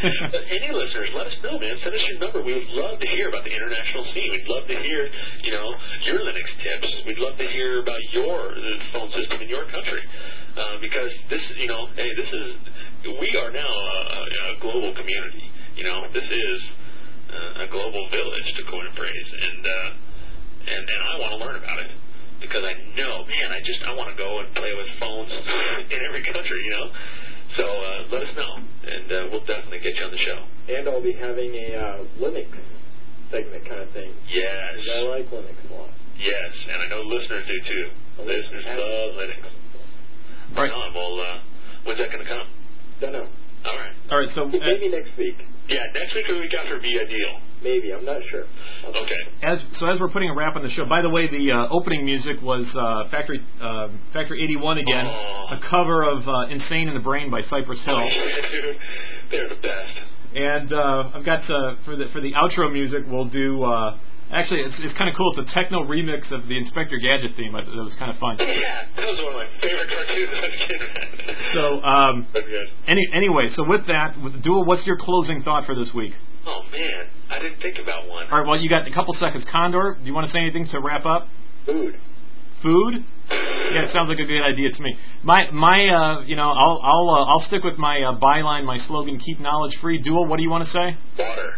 [SPEAKER 6] Any listeners, let us know, man. Send us your number. We would love to hear about the international scene. We'd love to hear, you know, your Linux tips. We'd love to hear about your uh, phone system in your country. Uh, because this, you know, hey, this is, we are now a, a global community. You know, this is uh, a global village, to coin a phrase, and uh, and and I want to learn about it because I know, man, I just I want to go and play with phones in every country. You know, so uh, let us know, and uh, we'll definitely get you on the show.
[SPEAKER 7] and I'll be having a uh, Linux segment kind of thing.
[SPEAKER 6] Yes.
[SPEAKER 7] 'Cause I like Linux a lot.
[SPEAKER 6] Yes, and I know listeners do too. Listeners love Linux.
[SPEAKER 5] Right.
[SPEAKER 6] Right on. Well, uh, when's that going to come?
[SPEAKER 7] Don't know.
[SPEAKER 6] All right.
[SPEAKER 5] All right. So
[SPEAKER 7] Maybe next week.
[SPEAKER 6] Yeah, next week or the week after would be ideal.
[SPEAKER 7] Maybe. I'm not sure. I'll
[SPEAKER 6] Okay.
[SPEAKER 5] as so as we're putting a wrap on the show. By the way, the uh, opening music was uh, Factory uh, Factory eighty-one again,
[SPEAKER 6] Oh.
[SPEAKER 5] a cover of uh, "Insane in the Brain" by Cypress Hill.
[SPEAKER 6] Oh, yeah, dude. They're the best.
[SPEAKER 5] And uh, I've got uh, for the for the outro music, we'll do. Uh, actually, it's, it's kind of cool. It's a techno remix of the Inspector Gadget theme. It was kind of fun.
[SPEAKER 6] Yeah, that was one of my favorite cartoons as a kid.
[SPEAKER 5] So um,
[SPEAKER 6] That's good.
[SPEAKER 5] any anyway, so with that, with Dual, what's your closing thought for this week?
[SPEAKER 6] Oh man, I didn't think about one.
[SPEAKER 5] All right. Well, you got a couple seconds. Condor, do you want to say anything to wrap up?
[SPEAKER 7] Food.
[SPEAKER 5] Food? Yeah, it sounds like a good idea to me. My my uh, you know, I'll I'll uh, I'll stick with my uh, byline, my slogan: keep knowledge free. Dual, what do you want to say?
[SPEAKER 6] Water.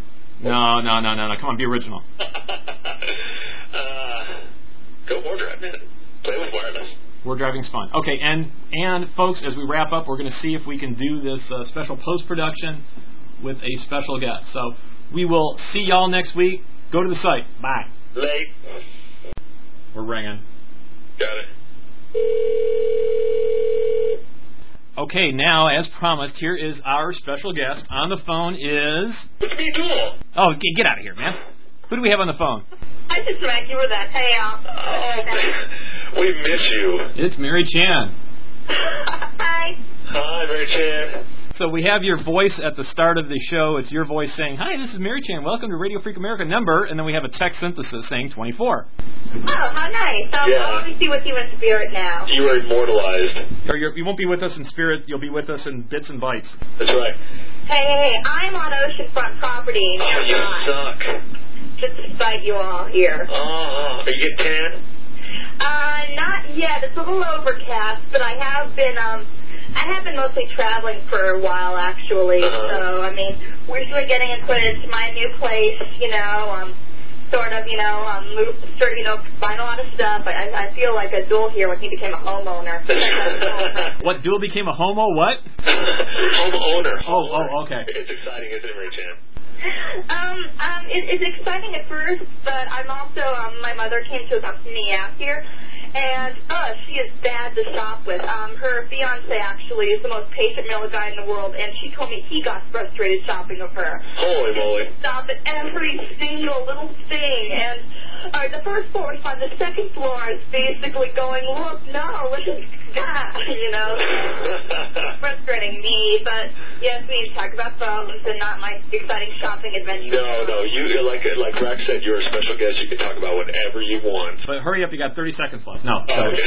[SPEAKER 5] No, no, no, no, no. Come on, be original.
[SPEAKER 6] uh, go war drive, man. Play with wireless.
[SPEAKER 5] We're driving's fun. Okay, and and folks, as we wrap up, we're going to see if we can do this uh, special post production with a special guest. So we will see y'all next week. Go to the site. Bye.
[SPEAKER 6] Late.
[SPEAKER 5] We're ringing.
[SPEAKER 6] Got it.
[SPEAKER 5] Okay, now, as promised, here is our special guest. On the phone is...
[SPEAKER 6] It's me, Dual.
[SPEAKER 5] Oh, get, get out of here, man. Who do we have on the phone?
[SPEAKER 2] I just read you were that. Hey, Al.
[SPEAKER 6] Oh, man. We miss you.
[SPEAKER 5] It's Mary Chan.
[SPEAKER 2] Hi.
[SPEAKER 6] Hi, Mary Chan.
[SPEAKER 5] So we have your voice at the start of the show. It's your voice saying, "Hi, this is Mary Chan. Welcome to Radio Freak America number." And then we have a text synthesis saying twenty-four.
[SPEAKER 2] Oh, how nice. Um,
[SPEAKER 6] Yeah.
[SPEAKER 2] I'll only see with you in spirit now.
[SPEAKER 6] You were immortalized.
[SPEAKER 5] Or you're, you won't be with us in spirit. You'll be with us in bits and bytes.
[SPEAKER 6] That's right.
[SPEAKER 2] Hey, hey, hey, I'm on oceanfront property. and
[SPEAKER 6] Oh,
[SPEAKER 2] you're
[SPEAKER 6] you
[SPEAKER 2] not.
[SPEAKER 6] suck.
[SPEAKER 2] Just to spite you all here.
[SPEAKER 6] Oh, are you getting tan?
[SPEAKER 2] Uh, not yet. It's a little overcast, but I have been, um, I have been mostly traveling for a while, actually.
[SPEAKER 6] Uh-huh.
[SPEAKER 2] So, I mean, we're sort of getting acquainted to my new place, you know, um, sort of, you know, um, move, sort of, you know, buying a lot of stuff. I, I feel like a Dual here when he became a homeowner.
[SPEAKER 5] What, Dual became a homo? What?
[SPEAKER 6] Home owner.
[SPEAKER 5] Oh, oh, okay.
[SPEAKER 6] It's exciting, isn't it, Mary Chan?
[SPEAKER 2] Um, um, it, it's exciting at first, but I'm also, um, my mother came to adopt me out here, And, uh, she is bad to shop with. Um, her fiance actually is the most patient male guy in the world, and she told me he got frustrated shopping with her.
[SPEAKER 6] Holy moly.
[SPEAKER 2] Stop at every single little thing. And, all right, the first floor was fine. The second floor is basically going, look, no, look at that, you know. Frustrating me, but yes, we need to talk about phones and not my exciting shopping adventures.
[SPEAKER 6] No, no, you, like, like Rex said, you're a special guest. You can talk about whatever you want.
[SPEAKER 5] But hurry up, you got thirty seconds left. No.
[SPEAKER 6] Oh, okay.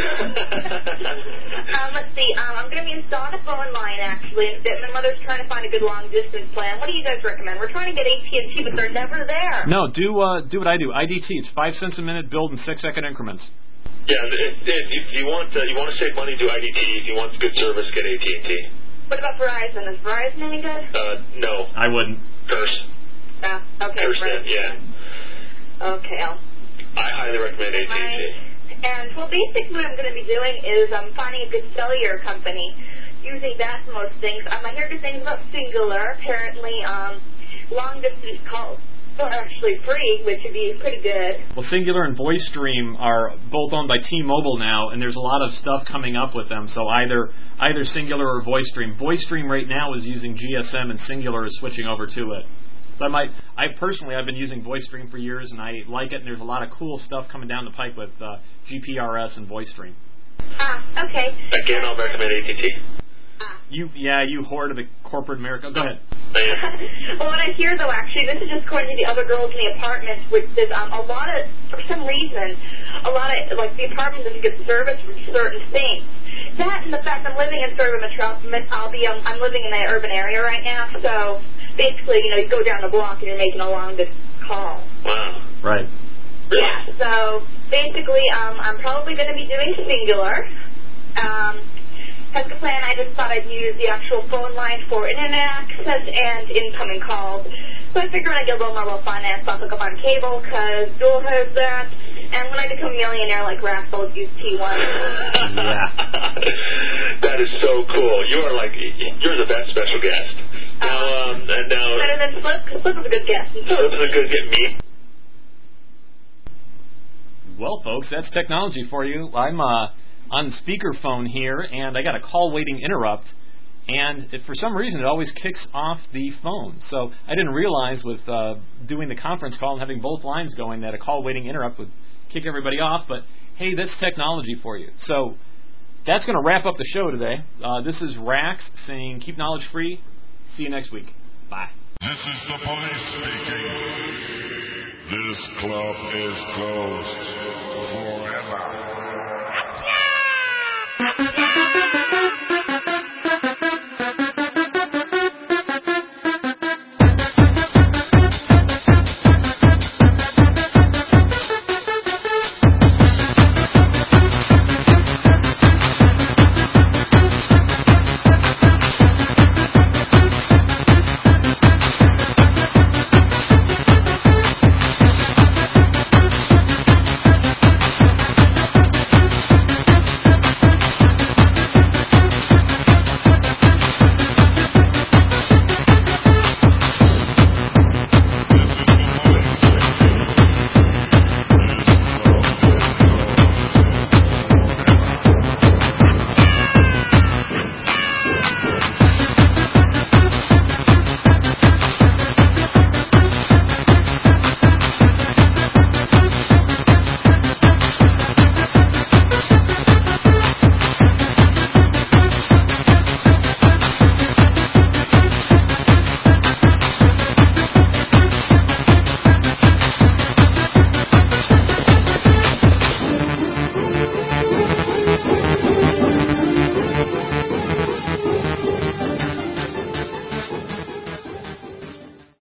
[SPEAKER 2] um, let's see. Um, I'm going to be installing a phone line, actually, and my mother's trying to find a good long-distance plan. What do you guys recommend? We're trying to get A T and T, but they're never there.
[SPEAKER 5] No, do uh, do what I do. I D T. It's five cents a minute, billed in six-second increments.
[SPEAKER 6] Yeah, if, if you want uh, you want to save money, do I D T. If you want good service, get A T and T.
[SPEAKER 2] What about Verizon? Is Verizon any good?
[SPEAKER 6] Uh, no.
[SPEAKER 5] I wouldn't.
[SPEAKER 6] Curse.
[SPEAKER 2] Ah, okay.
[SPEAKER 6] Curse them, yeah.
[SPEAKER 2] Okay, I'll...
[SPEAKER 6] I highly recommend A T and T.
[SPEAKER 2] Right. And, well, basically what I'm going to be doing is um, finding a good cellular company, using that for most things. Um, I hear good things about Singular. Apparently, um, long-distance calls are actually free, which would be pretty good.
[SPEAKER 5] Well, Singular and VoiceStream are both owned by T-Mobile now, and there's a lot of stuff coming up with them. So either either Singular or VoiceStream. VoiceStream right now is using G S M, and Singular is switching over to it. So I might, I personally, I've been using VoiceStream for years, and I like it. And there's a lot of cool stuff coming down the pipe with uh, G P R S and VoiceStream.
[SPEAKER 2] Ah, okay.
[SPEAKER 6] Again, I'll recommend A T and T.
[SPEAKER 2] Ah.
[SPEAKER 5] You, yeah, you whore to the corporate America. Go ahead.
[SPEAKER 2] Well, what I hear, though, actually, this is just according to the other girls in the apartment, which is um, a lot of, for some reason, a lot of, like, the apartment doesn't get service from certain things. That and the fact I'm living in sort of a metro, I'll be, um, I'm living in an urban area right now, so basically, you know, you go down the block and you're making a long distance call.
[SPEAKER 6] Wow.
[SPEAKER 5] Right.
[SPEAKER 2] Yeah, so basically, um, I'm probably going to be doing Singular. Um, as a plan, I just thought I'd use the actual phone line for internet access and incoming calls. So I figured when I get a little more well financed, I'll hook up on cable, because Dual has that. And when I become a millionaire like Raff, I'll use T one.
[SPEAKER 5] Yeah.
[SPEAKER 6] That is so cool. You are like, you're the best special guest. Now, um, and now...
[SPEAKER 2] Better than Flip, because Flip was a good guest.
[SPEAKER 6] Flip is a good get me.
[SPEAKER 5] Well, folks, that's technology for you. I'm uh, on speakerphone here, and I got a call waiting interrupt, and it, for some reason it always kicks off the phone. So I didn't realize with uh, doing the conference call and having both lines going that a call waiting interrupt would kick everybody off, but hey, that's technology for you. So that's going to wrap up the show today. Uh, this is Rax saying keep knowledge free. See you next week. Bye.
[SPEAKER 8] This is the police speaking. This club is closed forever.